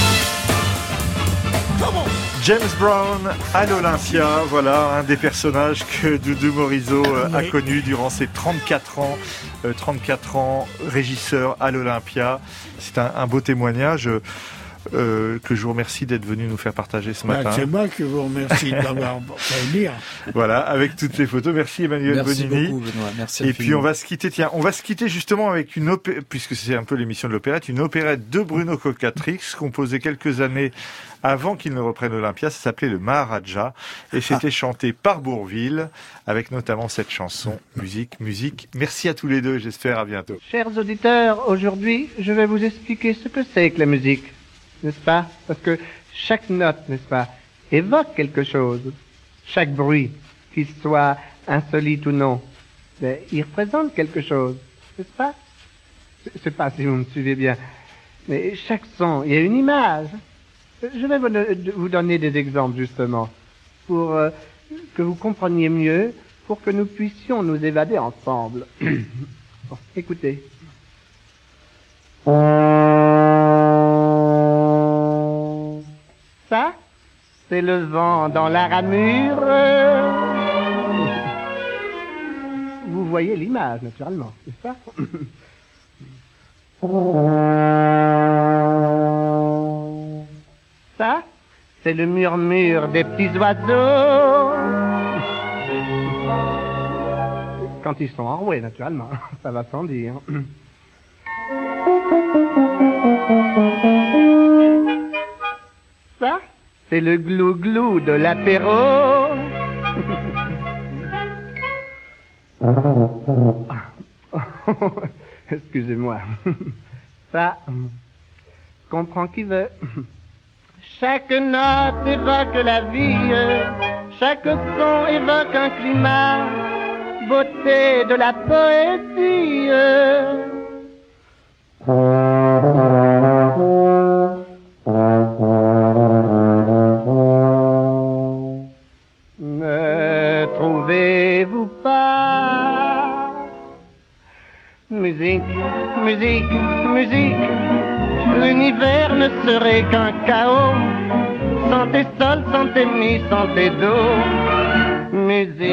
Come on. James Brown à l'Olympia, voilà un des personnages que Doudou Morizot euh, a Oui. connu durant ses trente-quatre ans, euh, trente-quatre ans régisseur à l'Olympia. C'est un, un beau témoignage euh, que je vous remercie d'être venu nous faire partager ce Ben, matin. c'est moi qui vous remercie d'avoir fait venir. Voilà, avec toutes ces photos. Merci Emmanuel Merci Bonini. beaucoup, Benoît. Merci Et puis infiniment. on va se quitter, tiens, on va se quitter justement avec une opérette, puisque c'est un peu l'émission de l'opérette, une opérette de Bruno Cocatrix, composée quelques années avant qu'il ne reprenne Olympia. Ça s'appelait le Maharaja et c'était chanté par Bourvil, avec notamment cette chanson, musique, musique. Merci à tous les deux, j'espère à bientôt. Chers auditeurs, aujourd'hui, je vais vous expliquer ce que c'est que la musique, n'est-ce pas? Parce que chaque note, n'est-ce pas, évoque quelque chose. Chaque bruit, qu'il soit insolite ou non, ben, il représente quelque chose, n'est-ce pas? Je sais pas si vous me suivez bien, mais chaque son, il y a une image. Je vais vous, vous donner des exemples, justement, pour euh, que vous compreniez mieux, pour que nous puissions nous évader ensemble. Bon, écoutez. Ça, c'est le vent dans la ramure. Vous voyez l'image, naturellement, n'est-ce pas? Ça, c'est le murmure des petits oiseaux. Quand ils sont enroués, naturellement, ça va sans dire. Ça, c'est le glou-glou de l'apéro. Excusez-moi. Ça, comprend qui veut. Chaque note évoque la vie, chaque son évoque un climat, beauté de la poésie. Ne trouvez-vous pas? Musique, musique, musique, l'univers ne serait qu'un chaos, sans tes sols, sans tes mi, sans tes do. Musique,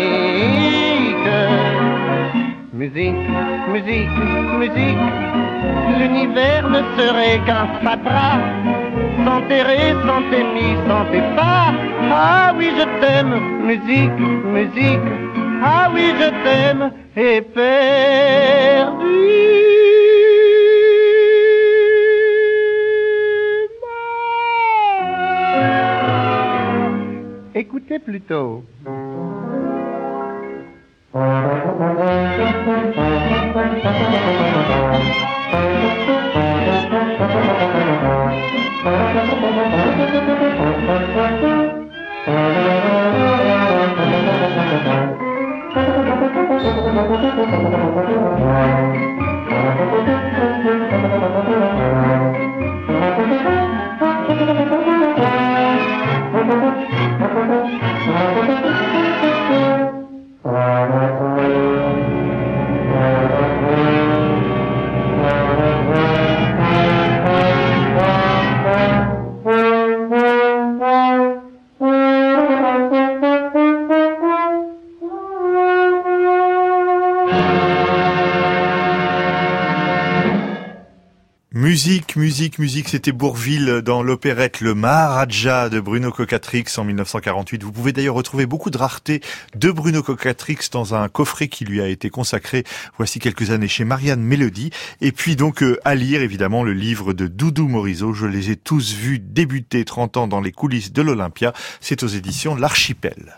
musique, musique, musique, l'univers ne serait qu'un fatras, sans tes ré, sans tes mi, sans tes fa. Ah oui, je t'aime, musique, musique. Ah oui, je t'aime, et perdu. Écoutez plutôt. Musique, musique, musique, c'était Bourvil dans l'opérette Le Maharaja de Bruno Coquatrix en mille neuf cent quarante-huit. Vous pouvez d'ailleurs retrouver beaucoup de raretés de Bruno Coquatrix dans un coffret qui lui a été consacré voici quelques années chez Marianne Mélodie. Et puis donc euh, à lire évidemment le livre de Doudou Morizot. Je les ai tous vus débuter trente ans dans les coulisses de l'Olympia. C'est aux éditions L'Archipel.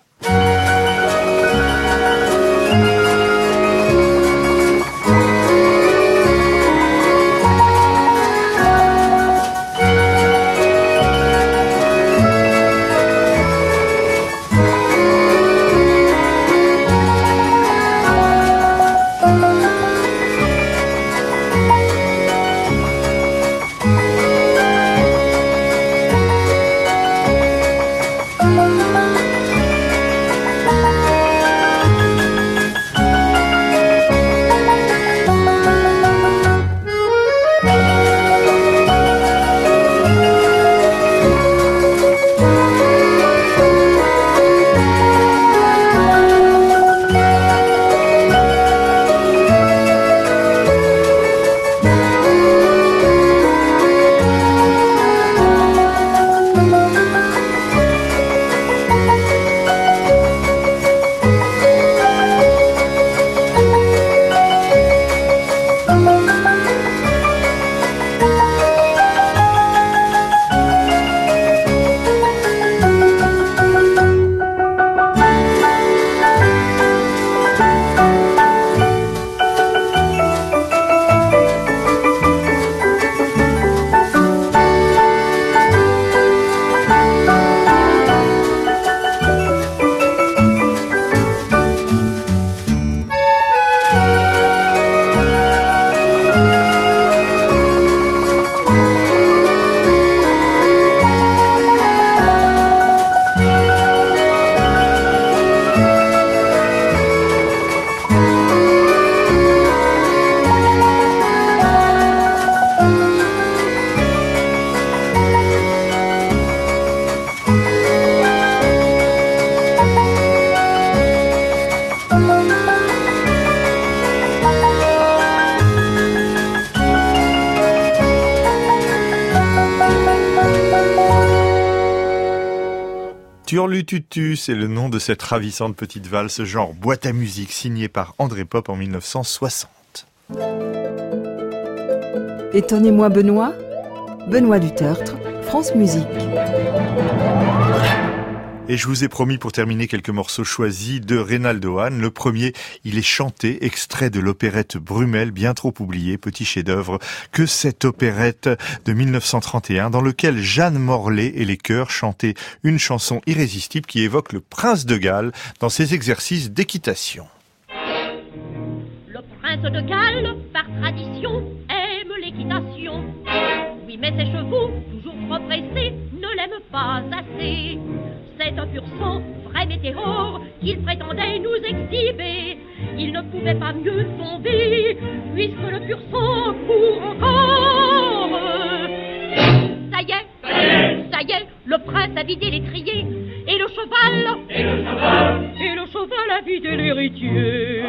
Turlututu, c'est le nom de cette ravissante petite valse genre boîte à musique signée par André Pop en mille neuf cent soixante. Étonnez-moi Benoît, Benoît Dutertre, France Musique. Et je vous ai promis pour terminer quelques morceaux choisis de Reynaldo Hahn. Le premier, il est chanté, extrait de l'opérette Brummel, bien trop oublié, petit chef-d'œuvre, que cette opérette de mille neuf cent trente et un, dans lequel Jeanne Morlaix et les chœurs chantaient une chanson irrésistible qui évoque le prince de Galles dans ses exercices d'équitation. Le prince de Galles, par tradition, aime l'équitation. Oui, mais ses chevaux, toujours trop pressés, ne l'aiment pas assez. C'est un pur sang, vrai météore, qu'il prétendait nous exhiber. Il ne pouvait pas mieux tomber, puisque le pur sang court encore. Ça y est, ça y est, le prince a vidé l'étrier, et le cheval, et le cheval, et le cheval a vidé l'héritier.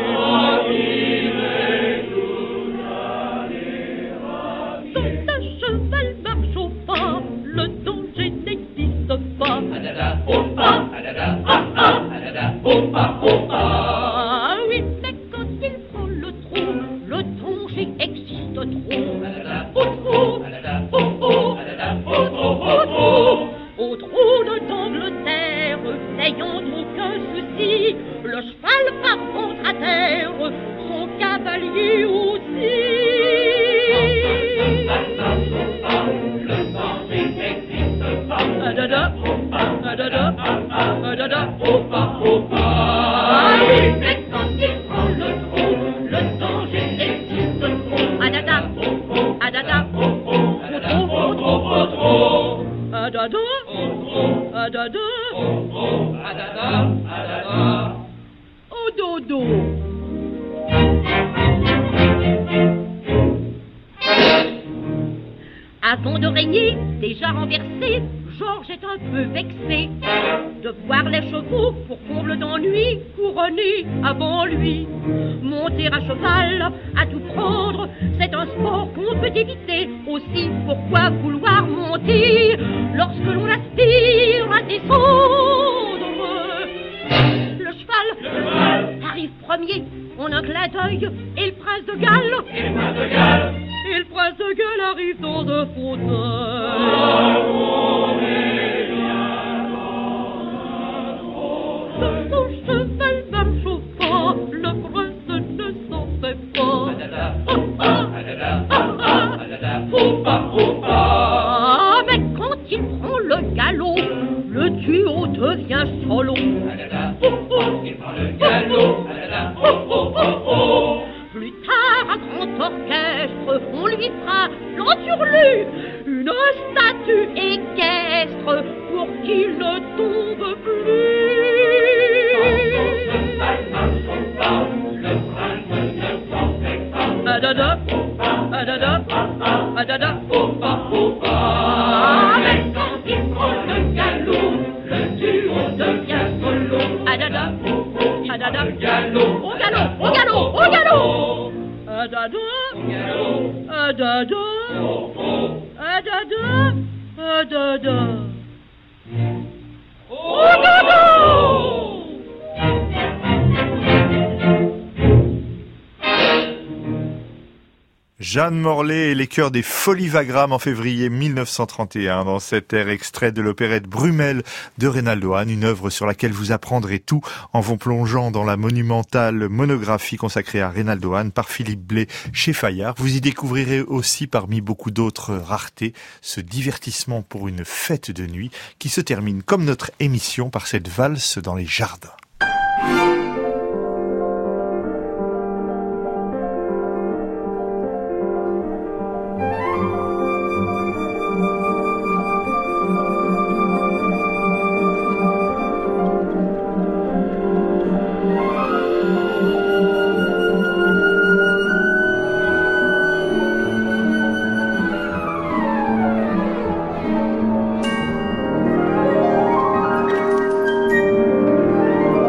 Quand un cheval marche au pas, le par contre à terre son cavalier aussi. Le danger n'existe pas. Adada, adada, adada, opa, opa. Mais quand il prend le trot, le danger existe trop. Adada, adada, trop, trop, trop, trop, trop. Adada, adada, adada, adada, au dodo. Avant de régner, déjà renversé, Georges est un peu vexé de voir les chevaux, pour comble d'ennui, couronnés avant lui. Monter à cheval, à tout prendre, c'est un sport qu'on peut éviter. Aussi, pourquoi vouloir monter lorsque l'on aspire à descendre? Le cheval, le cheval arrive premier en un clin d'œil, et le prince de Galles, et le prince de Galles, et le prince de Galles arrive dans un fauteuil. De son cheval marche au pas, le prince ne s'en fait pas. Ah, mais quand il prend le galop, le duo devient solo. Il prend le galop. Plus tard, à grand orchestre, on lui fera l'enturlu, une statue équestre pour qu'il ne tombe plus. Le prince ne s'en fait pas. Adada, adada, adada, opa, opa. Mais quand il prend le galop, le duo devient solo. Adada, adada, galop, au galop, au galop, au galop. Adada, adada, adada, adada, au galop. Jeanne Morlaix et les chœurs des Folies Wagram en février mille neuf cent trente et un dans cet air extrait de l'opérette Brummel de Reynaldo Hahn, une œuvre sur laquelle vous apprendrez tout en vous plongeant dans la monumentale monographie consacrée à Reynaldo Hahn par Philippe Blé chez Fayard. Vous y découvrirez aussi, parmi beaucoup d'autres raretés, ce divertissement pour une fête de nuit qui se termine comme notre émission par cette valse dans les jardins. Thank you.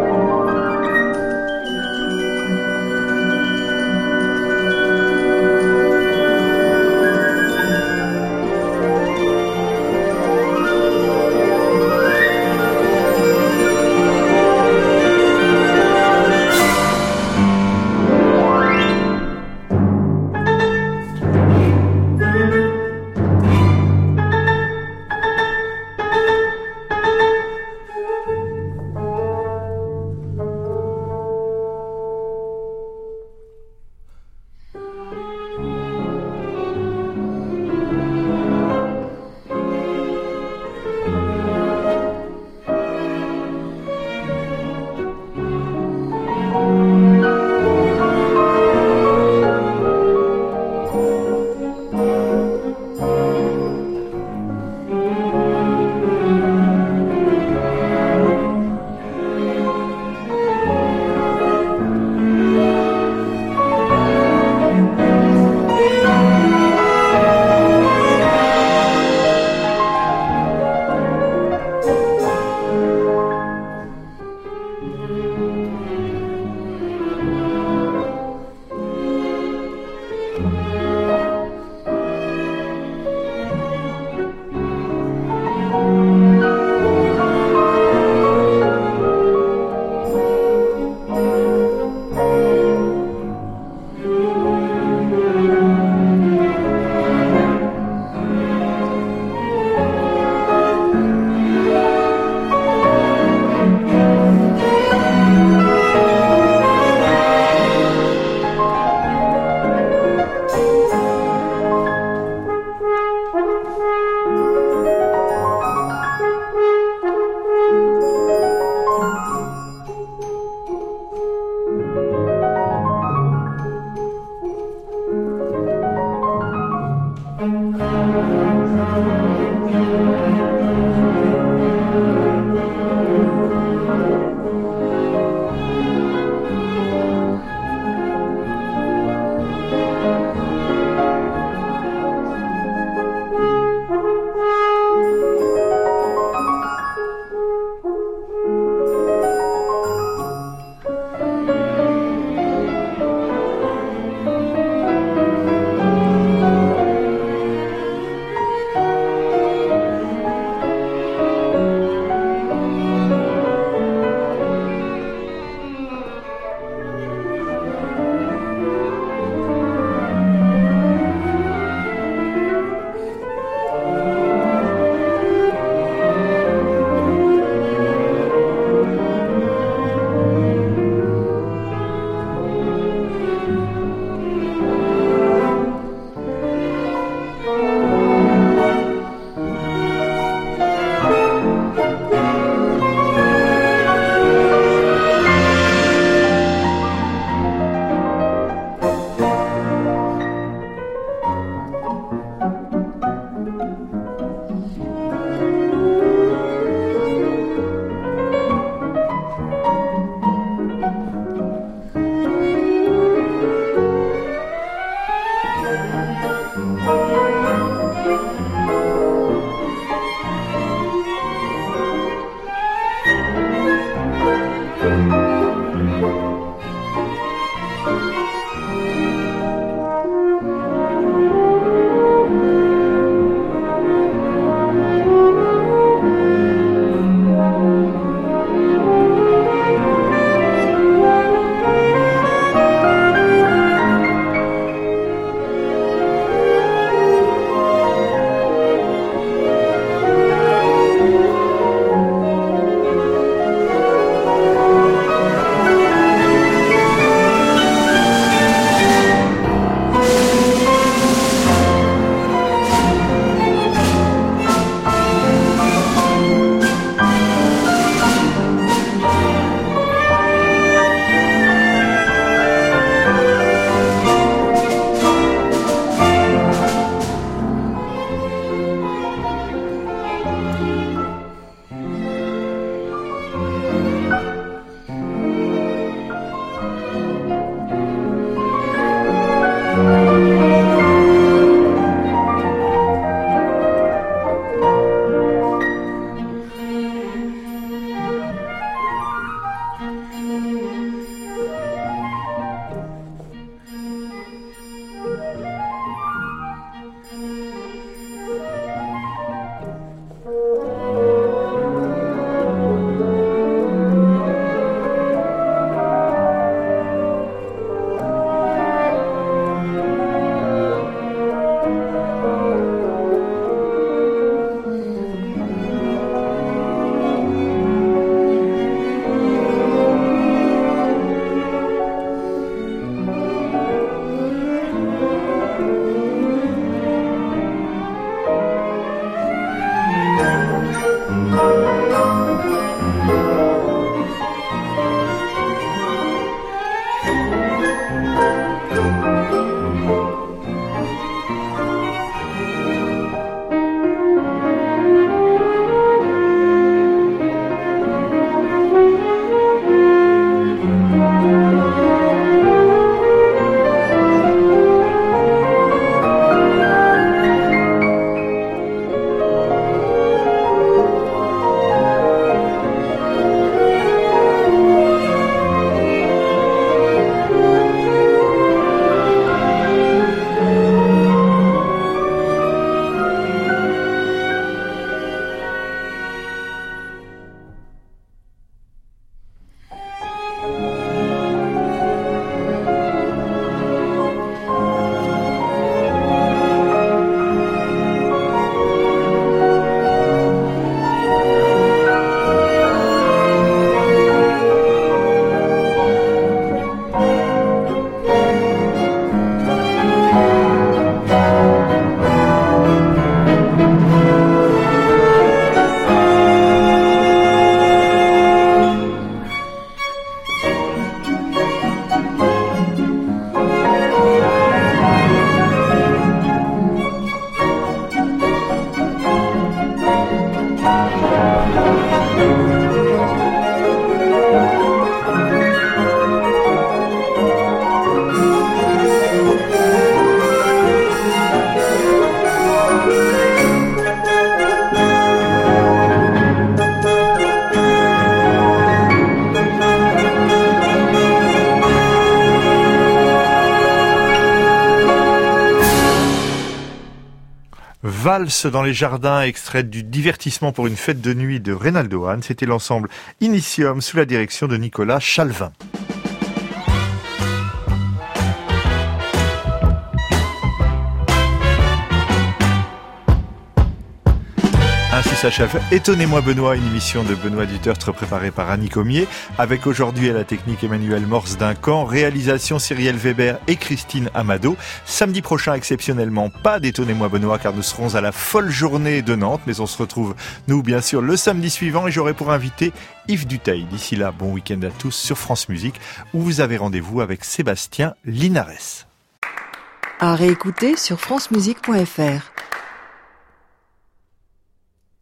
Valse dans les jardins, extraite du divertissement pour une fête de nuit de Reynaldo Hahn. C'était l'ensemble Initium sous la direction de Nicolas Chalvin. Ainsi s'achève Étonnez-moi Benoît, une émission de Benoît Dutertre préparée par Annie Comier, avec aujourd'hui à la technique Emmanuel Morse Duncan, réalisation Cyrielle Weber et Christine Amado. Samedi prochain, exceptionnellement, pas d'Étonnez-moi Benoît, car nous serons à la folle journée de Nantes, mais on se retrouve, nous bien sûr, le samedi suivant, et j'aurai pour invité Yves Duteil. D'ici là, bon week-end à tous sur France Musique, où vous avez rendez-vous avec Sébastien Linares. À réécouter sur francemusique point f r.